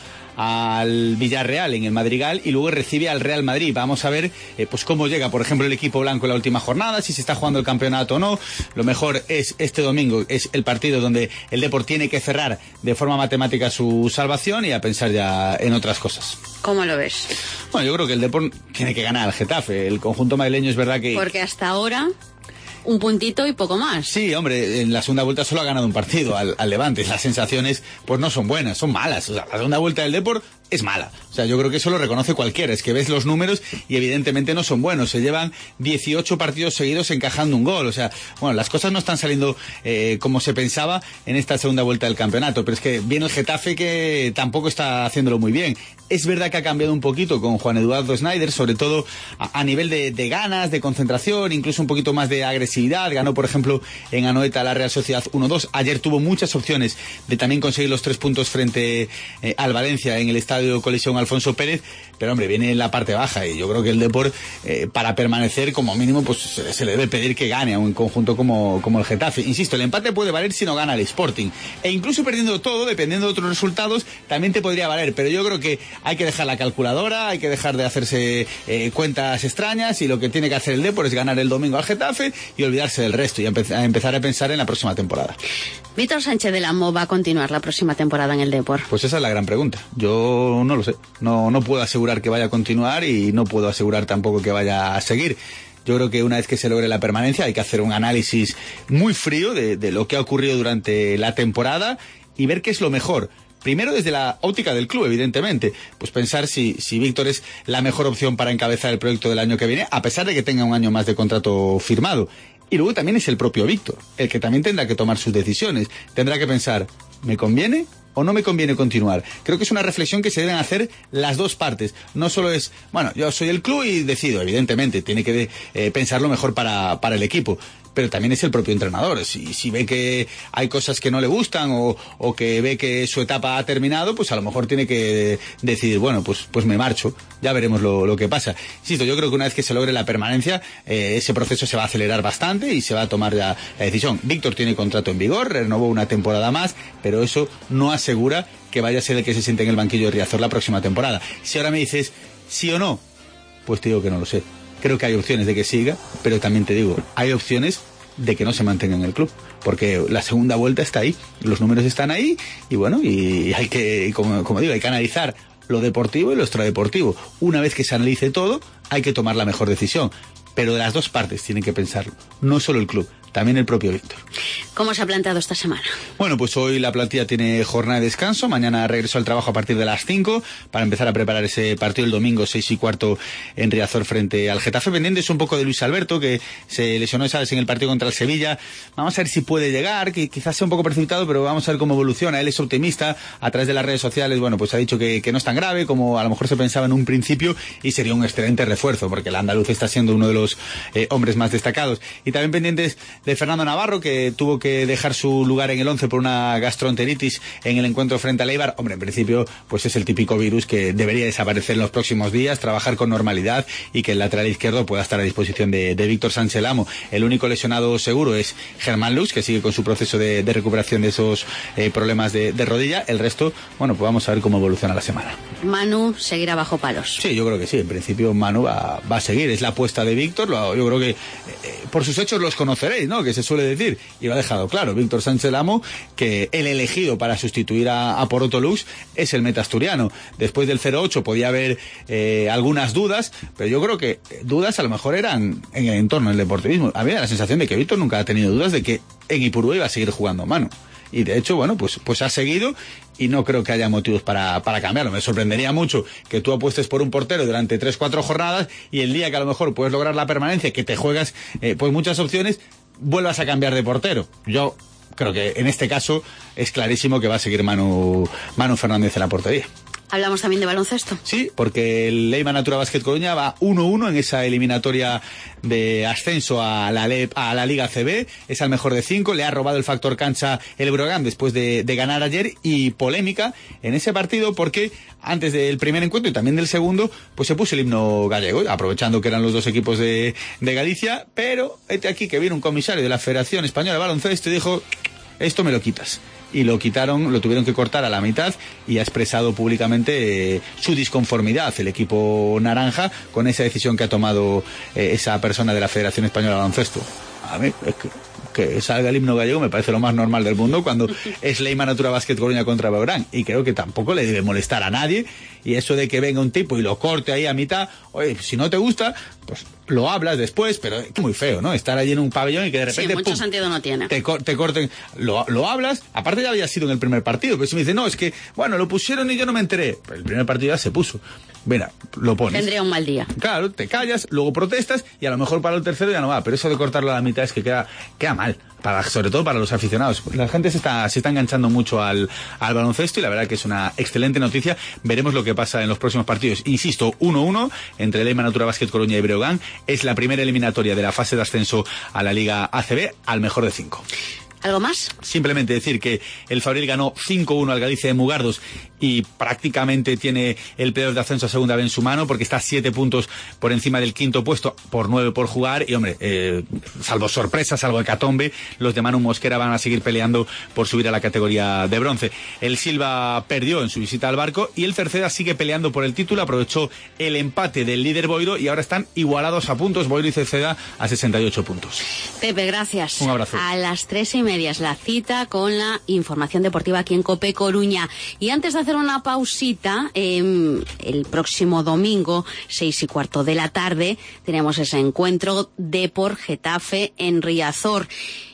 al Villarreal en el Madrigal y luego recibe al Real Madrid. Vamos a ver eh, pues cómo llega, por ejemplo, el equipo blanco en la última jornada, si se está jugando el campeonato o no. Lo mejor es este domingo, es el partido donde el Depor tiene que cerrar de forma matemática su salvación y a pensar ya en otras cosas. ¿Cómo lo ves? Bueno, yo creo que el Depor tiene que ganar al Getafe. El conjunto madrileño es verdad que... Porque hasta ahora... un puntito y poco más. Sí, hombre, en la segunda vuelta solo ha ganado un partido al, al Levante. Las sensaciones, pues no son buenas, son malas. O sea, la segunda vuelta del Depor es mala. O sea, yo creo que eso lo reconoce cualquiera. Es que ves los números y evidentemente no son buenos. Se llevan dieciocho partidos seguidos encajando un gol. O sea, bueno, las cosas no están saliendo eh, como se pensaba en esta segunda vuelta del campeonato. Pero es que viene el Getafe que tampoco está haciéndolo muy bien. Es verdad que ha cambiado un poquito con Juan Eduardo Snyder, sobre todo a, a nivel de, de ganas, de concentración, incluso un poquito más de agresividad. Ganó, por ejemplo, en Anoeta la Real Sociedad uno dos. Ayer tuvo muchas opciones de también conseguir los tres puntos frente eh, al Valencia en el estadio Coliseum Alfonso Pérez, pero hombre, viene en la parte baja y yo creo que el Depor, eh, para permanecer como mínimo, pues se, se le debe pedir que gane a un conjunto como, como el Getafe. Insisto, el empate puede valer si no gana el Sporting, e incluso perdiendo todo, dependiendo de otros resultados, también te podría valer, pero yo creo que hay que dejar la calculadora, hay que dejar de hacerse eh, cuentas extrañas y lo que tiene que hacer el Depor es ganar el domingo al Getafe y olvidarse del resto y empe- a empezar a pensar en la próxima temporada. ¿Víctor Sánchez del Amo va a continuar la próxima temporada en el Depor? Pues esa es la gran pregunta. Yo no lo sé. No, no puedo asegurar que vaya a continuar y no puedo asegurar tampoco que vaya a seguir. Yo creo que una vez que se logre la permanencia hay que hacer un análisis muy frío de, de lo que ha ocurrido durante la temporada y ver qué es lo mejor. Primero desde la óptica del club, evidentemente, pues pensar si, si Víctor es la mejor opción para encabezar el proyecto del año que viene, a pesar de que tenga un año más de contrato firmado. Y luego también es el propio Víctor, el que también tendrá que tomar sus decisiones. Tendrá que pensar, ¿me conviene o no me conviene continuar? Creo que es una reflexión que se deben hacer las dos partes. No solo es, bueno, yo soy el club y decido, evidentemente, tiene que eh, pensar lo mejor para, para el equipo. Pero también es el propio entrenador. Si, si ve que hay cosas que no le gustan o, o que ve que su etapa ha terminado, pues a lo mejor tiene que decidir, bueno, pues, pues me marcho. Ya veremos lo, lo que pasa. Insisto, yo creo que una vez que se logre la permanencia, eh, ese proceso se va a acelerar bastante y se va a tomar ya la decisión. Víctor tiene contrato en vigor, renovó una temporada más, pero eso no asegura que vaya a ser el que se siente en el banquillo de Riazor la próxima temporada. Si ahora me dices sí o no, pues te digo que no lo sé. Creo que hay opciones de que siga, pero también te digo, hay opciones de que no se mantenga en el club, porque la segunda vuelta está ahí, los números están ahí, y bueno, y hay que, como, como digo, hay que analizar lo deportivo y lo extradeportivo. Una vez que se analice todo, hay que tomar la mejor decisión, pero de las dos partes tienen que pensarlo, no solo el club, también el propio Víctor. ¿Cómo se ha planteado esta semana? Bueno, pues hoy la plantilla tiene jornada de descanso, mañana regreso al trabajo a partir de las cinco para empezar a preparar ese partido el domingo seis y cuarto en Riazor frente al Getafe. Pendientes un poco de Luis Alberto, que se lesionó, sabes, en el partido contra el Sevilla. Vamos a ver si puede llegar, que quizás sea un poco precipitado, pero vamos a ver cómo evoluciona. Él es optimista, a través de las redes sociales, bueno, pues ha dicho que, que no es tan grave como a lo mejor se pensaba en un principio y sería un excelente refuerzo, porque el andaluz está siendo uno de los eh, hombres más destacados. Y también pendientes de Fernando Navarro, que tuvo que dejar su lugar en el once por una gastroenteritis en el encuentro frente al Eibar. Hombre, en principio, pues es el típico virus que debería desaparecer en los próximos días, trabajar con normalidad y que el lateral izquierdo pueda estar a disposición de, de Víctor Sánchez Lamo. El único lesionado seguro es Germán Lux, que sigue con su proceso de, de recuperación de esos eh, problemas de, de rodilla. El resto, bueno, pues vamos a ver cómo evoluciona la semana. Manu seguirá bajo palos. Sí, yo creo que sí. En principio Manu va, va a seguir. Es la apuesta de Víctor. Lo, yo creo que eh, por sus hechos los conoceréis, ¿no? ¿no?, que se suele decir, y lo ha dejado claro Víctor Sánchez Lamo, que el elegido para sustituir a, a Poroto Lux es el meta asturiano. Después del cero ocho podía haber eh, algunas dudas, pero yo creo que dudas a lo mejor eran en el entorno del deportivismo. A mí me da la sensación de que Víctor nunca ha tenido dudas de que en Ipurúa iba a seguir jugando mano. Y de hecho, bueno, pues, pues ha seguido y no creo que haya motivos para, para cambiarlo. Me sorprendería mucho que tú apuestes por un portero durante tres, cuatro jornadas y el día que a lo mejor puedes lograr la permanencia, que te juegas eh, pues muchas opciones, vuelvas a cambiar de portero. Yo creo que en este caso es clarísimo que va a seguir Manu, Manu Fernández en la portería. Hablamos también de baloncesto. Sí, porque el Leima Natura Básquet Coruña va uno uno en esa eliminatoria de ascenso a la, Le- a la Liga C B. Es al mejor de cinco. Le ha robado el factor cancha el Breogán después de, de ganar ayer. Y polémica en ese partido porque antes del primer encuentro y también del segundo, pues se puso el himno gallego, aprovechando que eran los dos equipos de, de Galicia. Pero este aquí que viene un comisario de la Federación Española de Baloncesto y dijo, esto me lo quitas. Y lo quitaron, lo tuvieron que cortar a la mitad y ha expresado públicamente eh, su disconformidad el equipo naranja con esa decisión que ha tomado eh, esa persona de la Federación Española de Baloncesto. A mí es que, que salga el himno gallego me parece lo más normal del mundo cuando es Leima Natura Básquet Coruña contra Breogán, y creo que tampoco le debe molestar a nadie, y eso de que venga un tipo y lo corte ahí a mitad, oye, si no te gusta, pues lo hablas después, pero es muy feo, ¿no? Estar allí en un pabellón y que de repente... Sí, mucho ¡pum!, sentido no tiene. Te, co- te corten, lo, lo hablas, aparte ya había sido en el primer partido, pero si me dice, no, es que, bueno, lo pusieron y yo no me enteré, pero el primer partido ya se puso. Mira, lo pones. Tendría un mal día. Claro, te callas, luego protestas y a lo mejor para el tercero ya no va, pero eso de cortarlo a la mitad es que queda, queda mal, para, sobre todo para los aficionados. La gente se está, se está enganchando mucho al, al baloncesto y la verdad que es una excelente noticia. Veremos lo que pasa en los próximos partidos. Insisto, uno uno entre Leima Natura Básquet Coruña y Breogán. Es la primera eliminatoria de la fase de ascenso a la Liga A C B al mejor de cinco. ¿Algo más? Simplemente decir que el Fabril ganó cinco uno al Galicia de Mugardos y prácticamente tiene el playoff de ascenso a segunda B en su mano porque está siete puntos por encima del quinto puesto por nueve por jugar y hombre, eh, salvo sorpresa, salvo hecatombe, los de Manu Mosquera van a seguir peleando por subir a la categoría de bronce. El Silva perdió en su visita al Barco y el Cerceda sigue peleando por el título, aprovechó el empate del líder Boiro y ahora están igualados a puntos, Boiro y Cerceda a sesenta y ocho puntos. Pepe, gracias. Un abrazo. A las tres y media es la cita con la información deportiva aquí en COPE Coruña. Y antes de hacer una pausita, eh, el próximo domingo, seis y cuarto de la tarde, tenemos ese encuentro Depor Getafe en Riazor.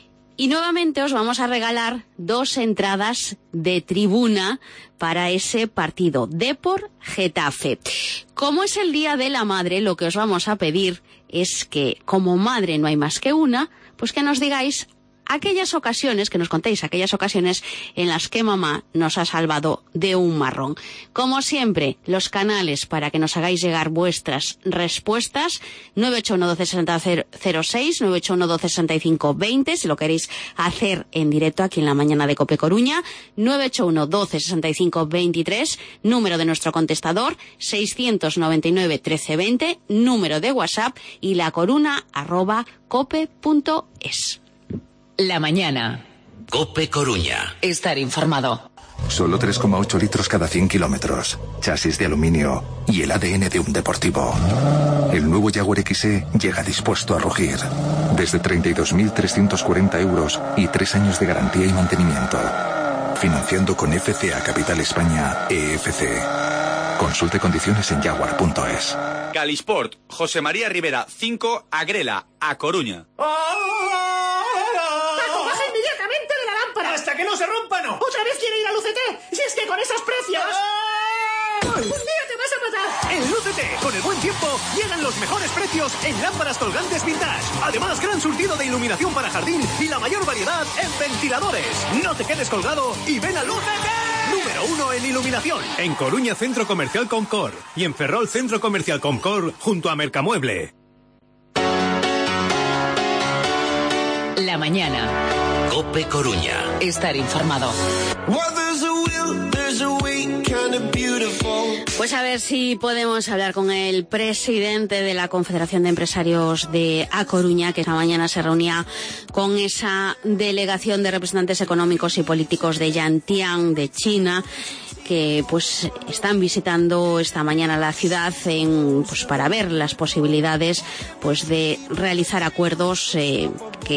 Y nuevamente os vamos a regalar dos entradas de tribuna para ese partido, Depor Getafe. Como es el Día de la Madre, lo que os vamos a pedir es que, como madre no hay más que una, pues que nos digáis aquellas ocasiones, que nos contéis aquellas ocasiones en las que mamá nos ha salvado de un marrón. Como siempre, los canales para que nos hagáis llegar vuestras respuestas, nueve ocho uno, uno dos, seis cero cero seis, nueve ocho uno, uno dos, seis cinco dos cero, si lo queréis hacer en directo aquí en la mañana de COPE Coruña, nueve ocho uno, uno dos, seis cinco dos tres, número de nuestro contestador, seiscientos noventa y nueve, trece veinte, número de WhatsApp y la coruna arroba cope punto es. La mañana. COPE Coruña. Estar informado. Solo tres coma ocho litros cada cien kilómetros. Chasis de aluminio y el A D N de un deportivo. El nuevo Jaguar X E llega dispuesto a rugir. Desde treinta y dos mil trescientos cuarenta euros y tres años de garantía y mantenimiento. Financiando con F C A Capital España E F C. Consulte condiciones en jaguar punto es. Calisport, José María Rivera, cinco, Agrela, A Coruña. ¡Paco, baja inmediatamente de la lámpara! ¡Hasta que no se rompa, no! ¿Otra vez quiere ir a Lucete? ¡Si es que con esos precios... ¡un día te vas a matar! En Lucete, con el buen tiempo, llegan los mejores precios en lámparas colgantes vintage. Además, gran surtido de iluminación para jardín y la mayor variedad en ventiladores. No te quedes colgado y ven a Lucete. Número uno en iluminación. En Coruña, Centro Comercial Concor. Y en Ferrol, Centro Comercial Concor, junto a Mercamueble. La mañana. COPE Coruña. Estar informado. Pues a ver si podemos hablar con el presidente de la Confederación de Empresarios de A Coruña, que esta mañana se reunía con esa delegación de representantes económicos y políticos de Yantian, de China, que pues están visitando esta mañana la ciudad en, pues para ver las posibilidades pues de realizar acuerdos eh, que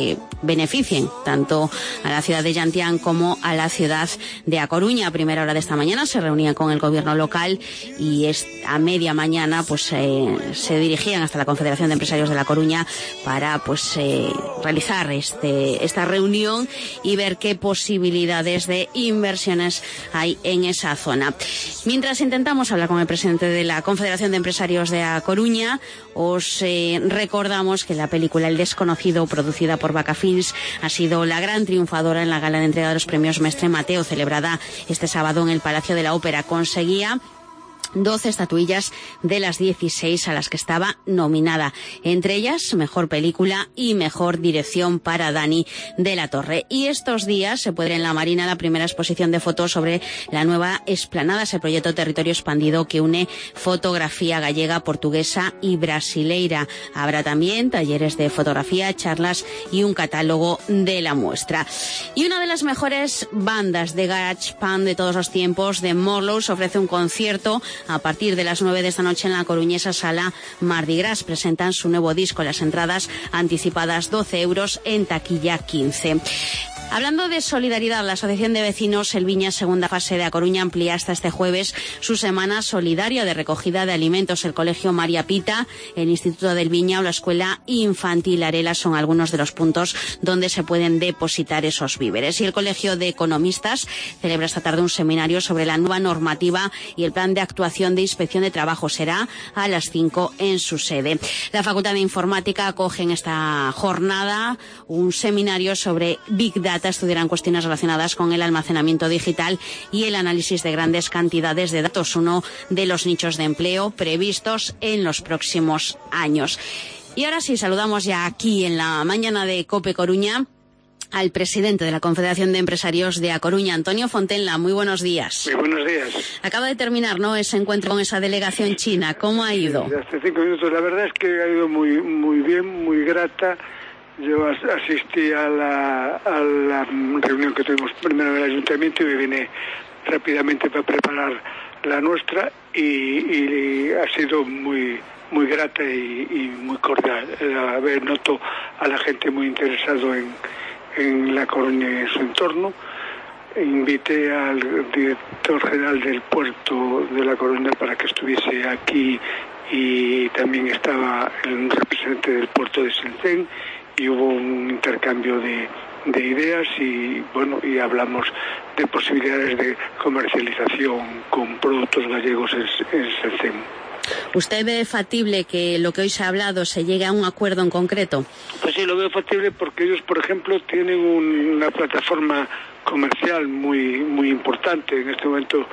beneficien tanto a la ciudad de Llantián como a la ciudad de A Coruña. A primera hora de esta mañana se reunían con el gobierno local y a media mañana pues eh, se dirigían hasta la Confederación de Empresarios de La Coruña para pues eh, realizar este, esta reunión y ver qué posibilidades de inversiones hay en esa zona. Mientras intentamos hablar con el presidente de la Confederación de Empresarios de A Coruña, os eh, recordamos que la película El Desconocido, producida por Vaca Films, ha sido la gran triunfadora en la gala de entrega de los premios Mestre Mateo, celebrada este sábado en el Palacio de la Ópera. Conseguía doce estatuillas de las dieciséis a las que estaba nominada, entre ellas Mejor Película y Mejor Dirección para Dani de la Torre. Y estos días se puede ver en la Marina la primera exposición de fotos sobre la nueva explanada, ese proyecto Territorio Expandido que une fotografía gallega, portuguesa y brasileira. Habrá también talleres de fotografía, charlas y un catálogo de la muestra. Y una de las mejores bandas de garage band de todos los tiempos, The Morlows, ofrece un concierto a partir de las nueve de esta noche en la coruñesa sala Mardi Gras. Presentan su nuevo disco, las entradas anticipadas doce euros, en taquilla quince. Hablando de solidaridad, la Asociación de Vecinos El Viña, segunda fase de A Coruña, amplía hasta este jueves su semana solidaria de recogida de alimentos. El Colegio María Pita, el Instituto del Viña o la Escuela Infantil Arela son algunos de los puntos donde se pueden depositar esos víveres. Y el Colegio de Economistas celebra esta tarde un seminario sobre la nueva normativa y el plan de actuación de inspección de trabajo. Será a las cinco en su sede. La Facultad de Informática acoge en esta jornada un seminario sobre Big Data. Estudiarán cuestiones relacionadas con el almacenamiento digital y el análisis de grandes cantidades de datos, uno de los nichos de empleo previstos en los próximos años. Y ahora sí, saludamos ya aquí en la mañana de COPE Coruña al presidente de la Confederación de Empresarios de A Coruña, Antonio Fontenla. Muy buenos días. Muy buenos días. Acaba de terminar, ¿no?, ese encuentro con esa delegación china. ¿Cómo ha ido? Sí, hace cinco minutos. La verdad es que ha ido muy, muy bien, muy grata. Yo asistí a la, a la reunión que tuvimos primero en el ayuntamiento y me vine rápidamente para preparar la nuestra y, y ha sido muy muy grata y, y muy cordial. A ver, noto a la gente muy interesado en, en La Coruña y en su entorno. Invité al director general del puerto de La Coruña para que estuviese aquí y también estaba el representante del puerto de Sencén. Y hubo un intercambio de, de ideas y bueno y hablamos de posibilidades de comercialización con productos gallegos en, en Sencén. ¿Usted ve factible que lo que hoy se ha hablado se llegue a un acuerdo en concreto? Pues sí, lo veo factible porque ellos, por ejemplo, tienen una plataforma comercial muy muy importante en este momento.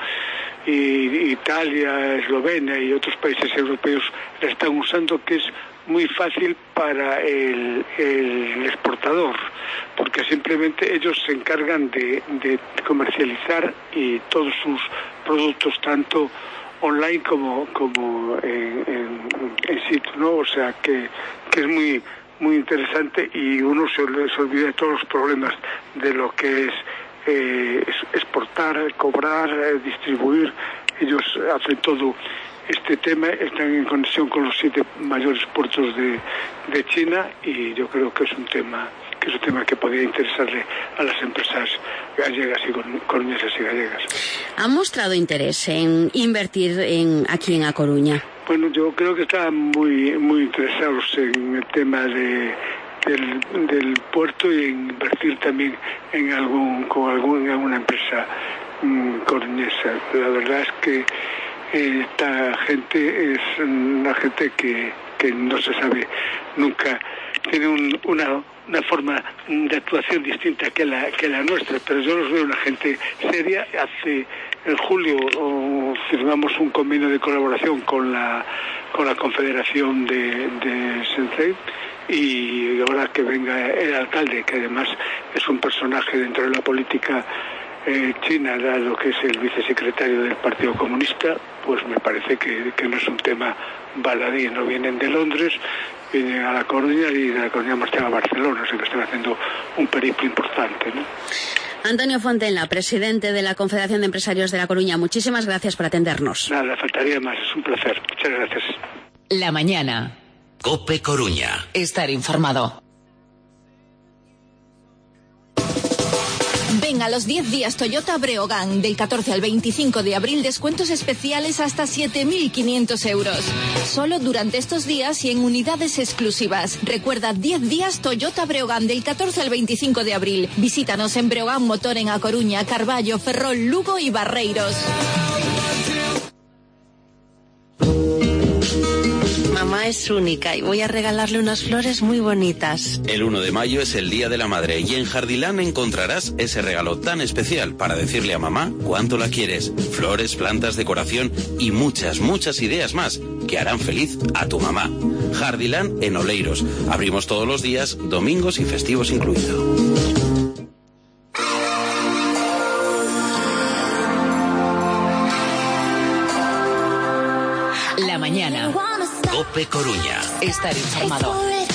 Y Italia, Eslovenia y otros países europeos la están usando, que es muy fácil para el, el exportador, porque simplemente ellos se encargan de, de comercializar y todos sus productos, tanto online como como en, en, en sitio, ¿no? O sea que, que es muy muy interesante y uno se, se olvida de todos los problemas de lo que es eh, exportar, cobrar, eh, distribuir. Ellos hacen todo este tema, están en conexión con los siete mayores puertos de, de China y yo creo que es un tema que es un tema que podría interesarle a las empresas gallegas y coruñesas y gallegas. ¿Han mostrado interés en invertir en, aquí en A Coruña? Bueno, yo creo que están muy muy interesados en el tema de del, del puerto y en invertir también en algún con algún en alguna empresa mmm, coruñesa. La verdad es que eh, esta gente es una gente que, que no se sabe nunca, tiene un, una una forma de actuación distinta que la que la nuestra, pero yo los veo una gente seria. Hace en julio oh, firmamos un convenio de colaboración con la con la Confederación de, de Sencén y ahora que venga el alcalde, que además es un personaje dentro de la política eh, china, dado que es el vicesecretario del Partido Comunista, pues me parece que, que no es un tema baladí. No vienen de Londres, vienen a La Coruña y de La Coruña marchan a Barcelona, o sea que están haciendo un periplo importante, ¿no? Antonio Fontenla, presidente de la Confederación de Empresarios de La Coruña, muchísimas gracias por atendernos. Nada, faltaría más, es un placer. Muchas gracias. La mañana. COPE Coruña. Estar informado. Ven a los diez días Toyota Breogán, del catorce al veinticinco de abril, descuentos especiales hasta siete mil quinientos euros. Solo durante estos días y en unidades exclusivas. Recuerda, diez días Toyota Breogán, del catorce al veinticinco de abril. Visítanos en Breogán Motor en A Coruña, Carballo, Ferrol, Lugo y Barreiros. Mamá es única y voy a regalarle unas flores muy bonitas. El uno de mayo es el Día de la Madre y en Jardilán encontrarás ese regalo tan especial para decirle a mamá cuánto la quieres. Flores, plantas, decoración y muchas, muchas ideas más que harán feliz a tu mamá. Jardilán en Oleiros. Abrimos todos los días, domingos y festivos incluidos. La mañana. Cope Coruña. Estar informado.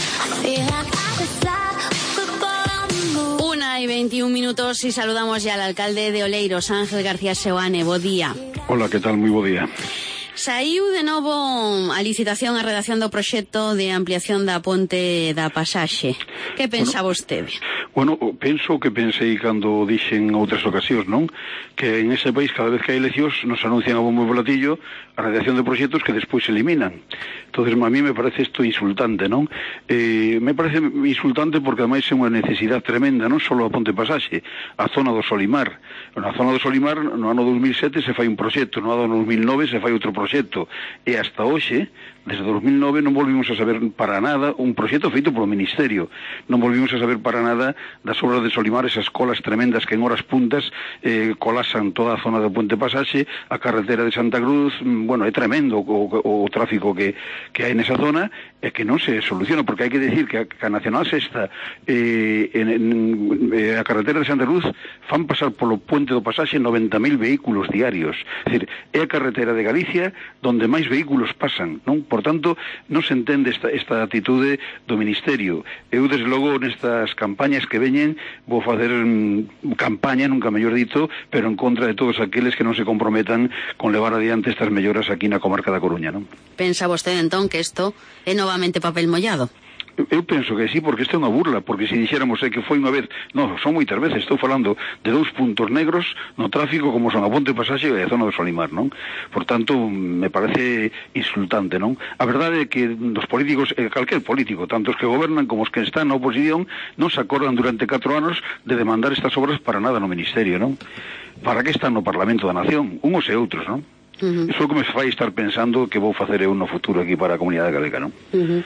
Una y veintiún minutos y saludamos ya al alcalde de Oleiros, Ángel García Seoane. Bo día. Hola, que tal? Moi bo día. Saiu de novo a licitación a redacción do proxecto de ampliación da ponte da Pasaxe. Que pensaba bueno, vostede? Bueno, penso que pensei cando dixen outras ocasións, non? Que en ese país cada vez que hai eleccións nos anuncian a bombo e platillo a redacción de proxectos que despois se eliminan. Entonces, a mí me parece isto insultante, non? Eh, me parece insultante porque ademais é unha necesidade tremenda, non só a ponte Pasaxe, a zona do Solimar. Na zona do Solimar, no ano dos mil sete se fai un proxecto, no ano dos mil nove se fai outro proxecto, e hasta hoxe, desde dos mil nove, non volvimos a saber para nada un proxecto feito polo Ministerio. Non volvimos a saber para nada das obras de Solimar, esas colas tremendas que en horas puntas eh, colasan toda a zona do Puente Pasaxe, a carretera de Santa Cruz. Bueno, é tremendo o, o, o tráfico que, que hai nesa zona, e que non se soluciona, porque hai que decir que a, que a Nacional Sexta eh, en, en, eh, a carretera de Santa Cruz fan pasar polo Puente do Pasaxe noventa mil vehículos diarios. É dicir, é a carretera de Galicia donde máis vehículos pasan, non? Por tanto, non se entende esta, esta atitude do Ministerio. Eu, desde logo, nestas campañas que veñen, vou facer mm, campaña, nunca mellor dito, pero en contra de todos aqueles que non se comprometan con levar adiante estas melloras aquí na comarca da Coruña, non? Pensa vostede, entón, que isto é novamente papel mollado? Eu penso que sí, porque isto é unha burla, porque se dixéramos é que foi unha vez, non, son moitas veces, estou falando de dous puntos negros no tráfico como son a Ponte Pasaxe e a zona do Solimar, non? Por tanto, me parece insultante, non? A verdade é que os políticos, eh, calquer político, tanto os que gobernan como os que están na oposición, non se acordan durante catro anos de demandar estas obras para nada no Ministerio, non? Para que están no Parlamento da Nación, unos e outros, non? Uh-huh. Iso que me fai estar pensando que vou facer eu no futuro aquí para a comunidade galega, non? Uh-huh.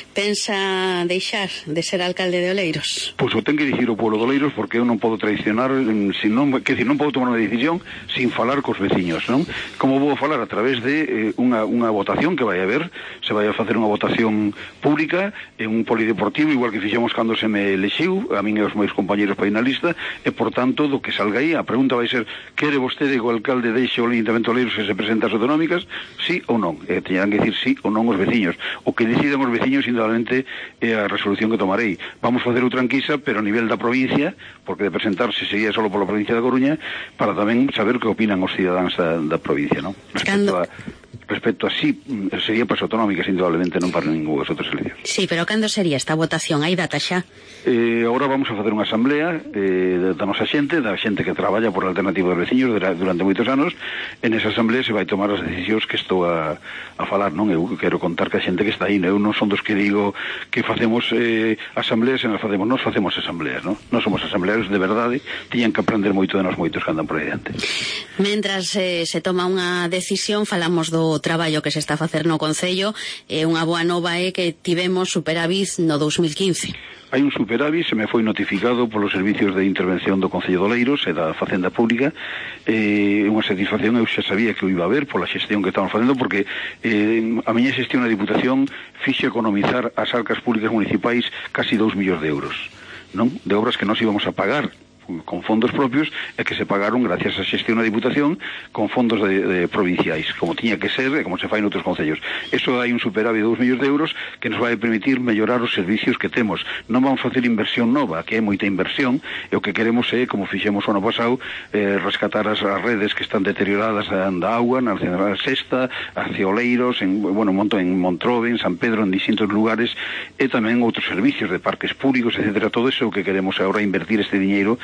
Pensa deixar de ser alcalde de Oleiros? Pois o ten que dicir o pueblo de Oleiros, porque eu non podo traicionar, sin non, que decir, non podo tomar unha decisión sin falar cos veciños, non? Como vou falar? A través de eh, unha, unha votación que vai haber, se vai a facer unha votación pública en un polideportivo, igual que fixemos cando se me elexiu, a min e os meus compañeros para ir na lista, e por tanto, do que salga aí, a pregunta vai ser: quere vostede que o alcalde deixe o Ayuntamiento de Oleiros e se presente as autonómicas, sí ou non? E teñan que dicir sí ou non os veciños. O que decidan os veciños, indudablemente, é a resolución que tomarei. Vamos facer outra enquisa, pero a nivel da provincia, porque de presentarse sería solo pola provincia da Coruña, para tamén saber que opinan os cidadáns da, da provincia, non? Respecto a... Respecto a sí, sería para as autonómicas, indudablemente, non para ningún das outras eleccións. Sí, pero cando sería esta votación? Hai data xa? Eh, agora vamos a facer unha asamblea eh, da nosa xente, da xente que traballa por a alternativa dos veciños durante moitos anos. En esa asamblea se vai tomar as decisións que estou a, a falar, non? Eu quero contar que a xente que está aí, eu non son dos que digo que facemos eh, asambleas e nos facemos, nos facemos asambleas, non? Non somos asamblearios de verdade, tiñan que aprender moito de nós moitos que andan por aí diante. Mentras eh, se toma unha decisión, falamos do traballo que se está a facer no Concello, e unha boa nova é que tivemos superávit no dos mil quince. Hai un superávit, se me foi notificado polos servicios de intervención do Concello de Oleiros e da Facenda Pública. É eh, unha satisfacción, eu xa sabía que o iba a haber pola xestión que estamos facendo, porque eh, a miña xestión na Diputación fixe economizar as arcas públicas municipais casi dous millóns de euros, non? De obras que nós íbamos a pagar con fondos propios e que se pagaron gracias á xestión da Diputación con fondos de, de provinciais, como tiña que ser e como se fai en outros concellos. Eso hai un superávit de dous millóns de euros que nos vai permitir mellorar os servicios que temos. Non vamos facer inversión nova, que é moita inversión, e o que queremos é, como fixemos o ano pasado, eh, rescatar as, as redes que están deterioradas da agua, na Sexta, hacia Oleiros, en, bueno, un montón, en Montrobe, en San Pedro, en distintos lugares, e tamén outros servicios de parques públicos, etcétera. Todo eso que queremos agora invertir este diñeiro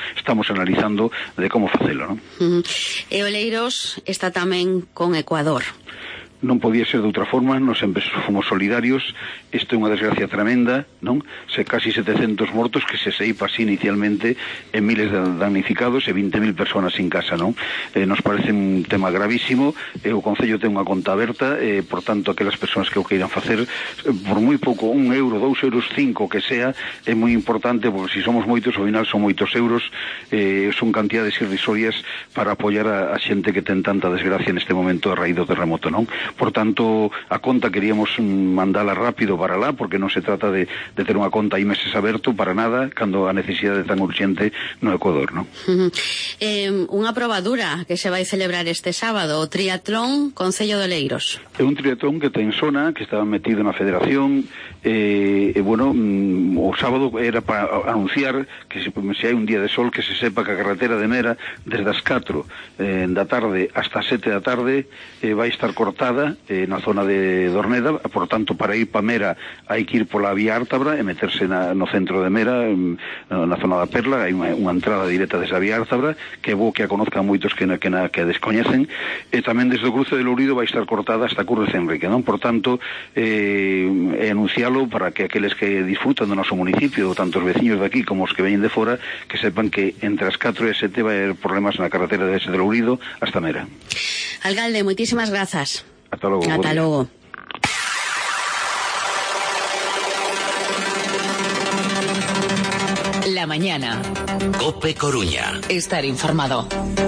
estamos analizando de como facelo, non? Uh-huh. E Oleiros está tamén con Ecuador. Non podía ser de outra forma, nos sempre fomos solidarios. Isto é unha desgracia tremenda, non? Se casi setecentos mortos, que se seipa así inicialmente, en miles de damnificados e vinte mil personas sin casa, non? Eh, nos parece un tema gravísimo, e o Concello ten unha conta aberta, e, por tanto, aquelas persoas que o queiran facer, por moi pouco, un euro, dous euros, cinco, que sea, é moi importante, porque se somos moitos, ao final son moitos euros, eh, son cantidades irrisorias para apoiar a, a xente que ten tanta desgracia neste momento a raíz do terremoto, non? Por tanto, a conta queríamos mandala rápido para lá, porque non se trata de, de ter unha conta aí meses aberto para nada, cando a necesidade é tan urgente no Ecuador, non? Uh-huh. Eh, unha probadura que se vai celebrar este sábado, o triatlón Concello de Oleiros. É un triatlón que ten zona, que estaba metido na federación, e, e bueno, o sábado era para anunciar que se, se hai un día de sol, que se sepa que a carretera de Mera, desde as catro eh, da tarde hasta as sete da tarde, eh, vai estar cortada eh, na zona de Dorneda. Por tanto, para ir pa Mera hai que ir pola vía Ártabra e meterse na, no centro de Mera, en, na zona da Perla. Hai unha, unha entrada directa desa vía Ártabra, que é bo que a conozcan moitos que, na, que, na, que a descoñecen. E tamén desde o cruce de Lourido vai estar cortada hasta Curro de Enrique, non? Por tanto, eh, é anuncialo para que aqueles que disfrutan do noso municipio, tanto os veciños de aquí como os que veñen de fora, que sepan que entre as catro e as sete vai haber problemas na carretera desde de Lourido hasta Mera. Alcalde, moitísimas grazas. Hasta logo. Hasta logo. La mañana. Cope Coruña. Estar informado.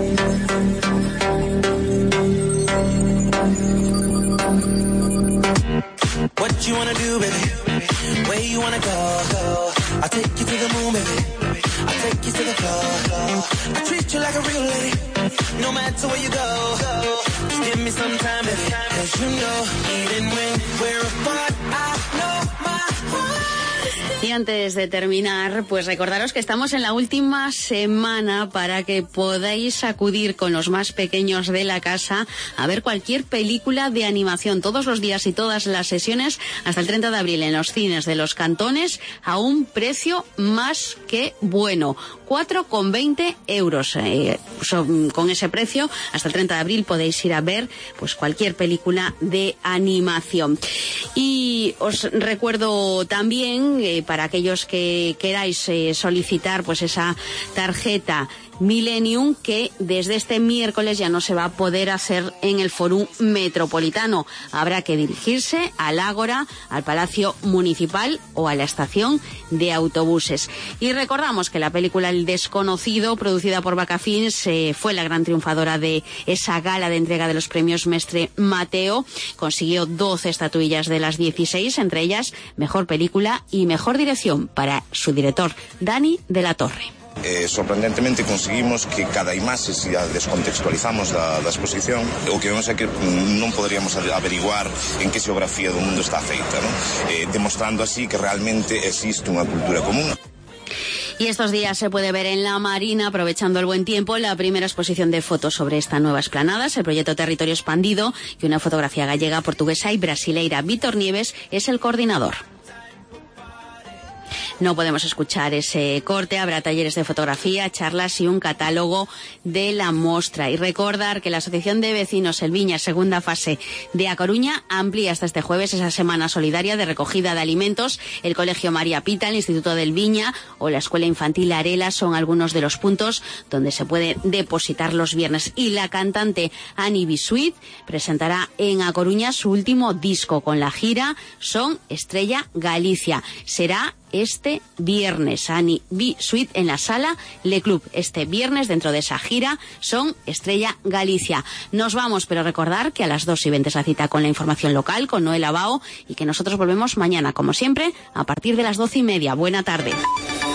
What you wanna do, baby? Where you wanna go, go? I'll take you to the moon, baby. I'll take you to the floor. I treat you like a real lady, no matter where you go, go. Just give me some time, baby. Cause you know, even when we're apart, I know my heart. Y antes de terminar, pues recordaros que estamos en la última semana para que podáis acudir con los más pequeños de la casa a ver cualquier película de animación todos los días y todas las sesiones hasta el treinta de abril en los cines de los cantones a un precio más que bueno. cuatro con veinte euros. Eh, son, con ese precio, hasta el treinta de abril podéis ir a ver pues cualquier película de animación. Y os recuerdo también, eh, para aquellos que queráis eh, solicitar pues esa tarjeta Millennium, que desde este miércoles ya no se va a poder hacer en el Fórum Metropolitano. Habrá que dirigirse al Ágora, al Palacio Municipal o a la estación de autobuses. Y recordamos que la película El Desconocido, producida por Bacafilms, eh, fue la gran triunfadora de esa gala de entrega de los premios Mestre Mateo. Consiguió doce estatuillas de las dieciséis, entre ellas Mejor Película y Mejor Dirección para su director, Dani de la Torre. Eh, sorprendentemente conseguimos que cada imaxe, se a descontextualizamos da, da exposición, o que vemos é que non poderíamos averiguar en que xeografía do mundo está feita, non? Eh, demostrando así que realmente existe unha cultura común. Y estos días se puede ver en La Marina, aprovechando el buen tiempo, la primera exposición de fotos sobre esta nueva esplanada, el proyecto Territorio Expandido, y una fotografía gallega, portuguesa y brasileira. Víctor Nieves es el coordinador. No podemos escuchar ese corte, habrá talleres de fotografía, charlas y un catálogo de la muestra. Y recordar que la Asociación de Vecinos El Viña, segunda fase de A Coruña, amplía hasta este jueves esa semana solidaria de recogida de alimentos. El Colegio María Pita, el Instituto del Viña o la Escuela Infantil Arela son algunos de los puntos donde se puede depositar los viernes. Y la cantante Annie Bisuit presentará en A Coruña su último disco con la gira Son Estrella Galicia. Será este viernes, Annie Bisuit en la sala Le Club. Este viernes, dentro de esa gira, Son Estrella Galicia. Nos vamos, pero recordar que a las dos y veinte es la cita con la información local, con Noel Abao, y que nosotros volvemos mañana, como siempre, a partir de las doce y media. Buena tarde.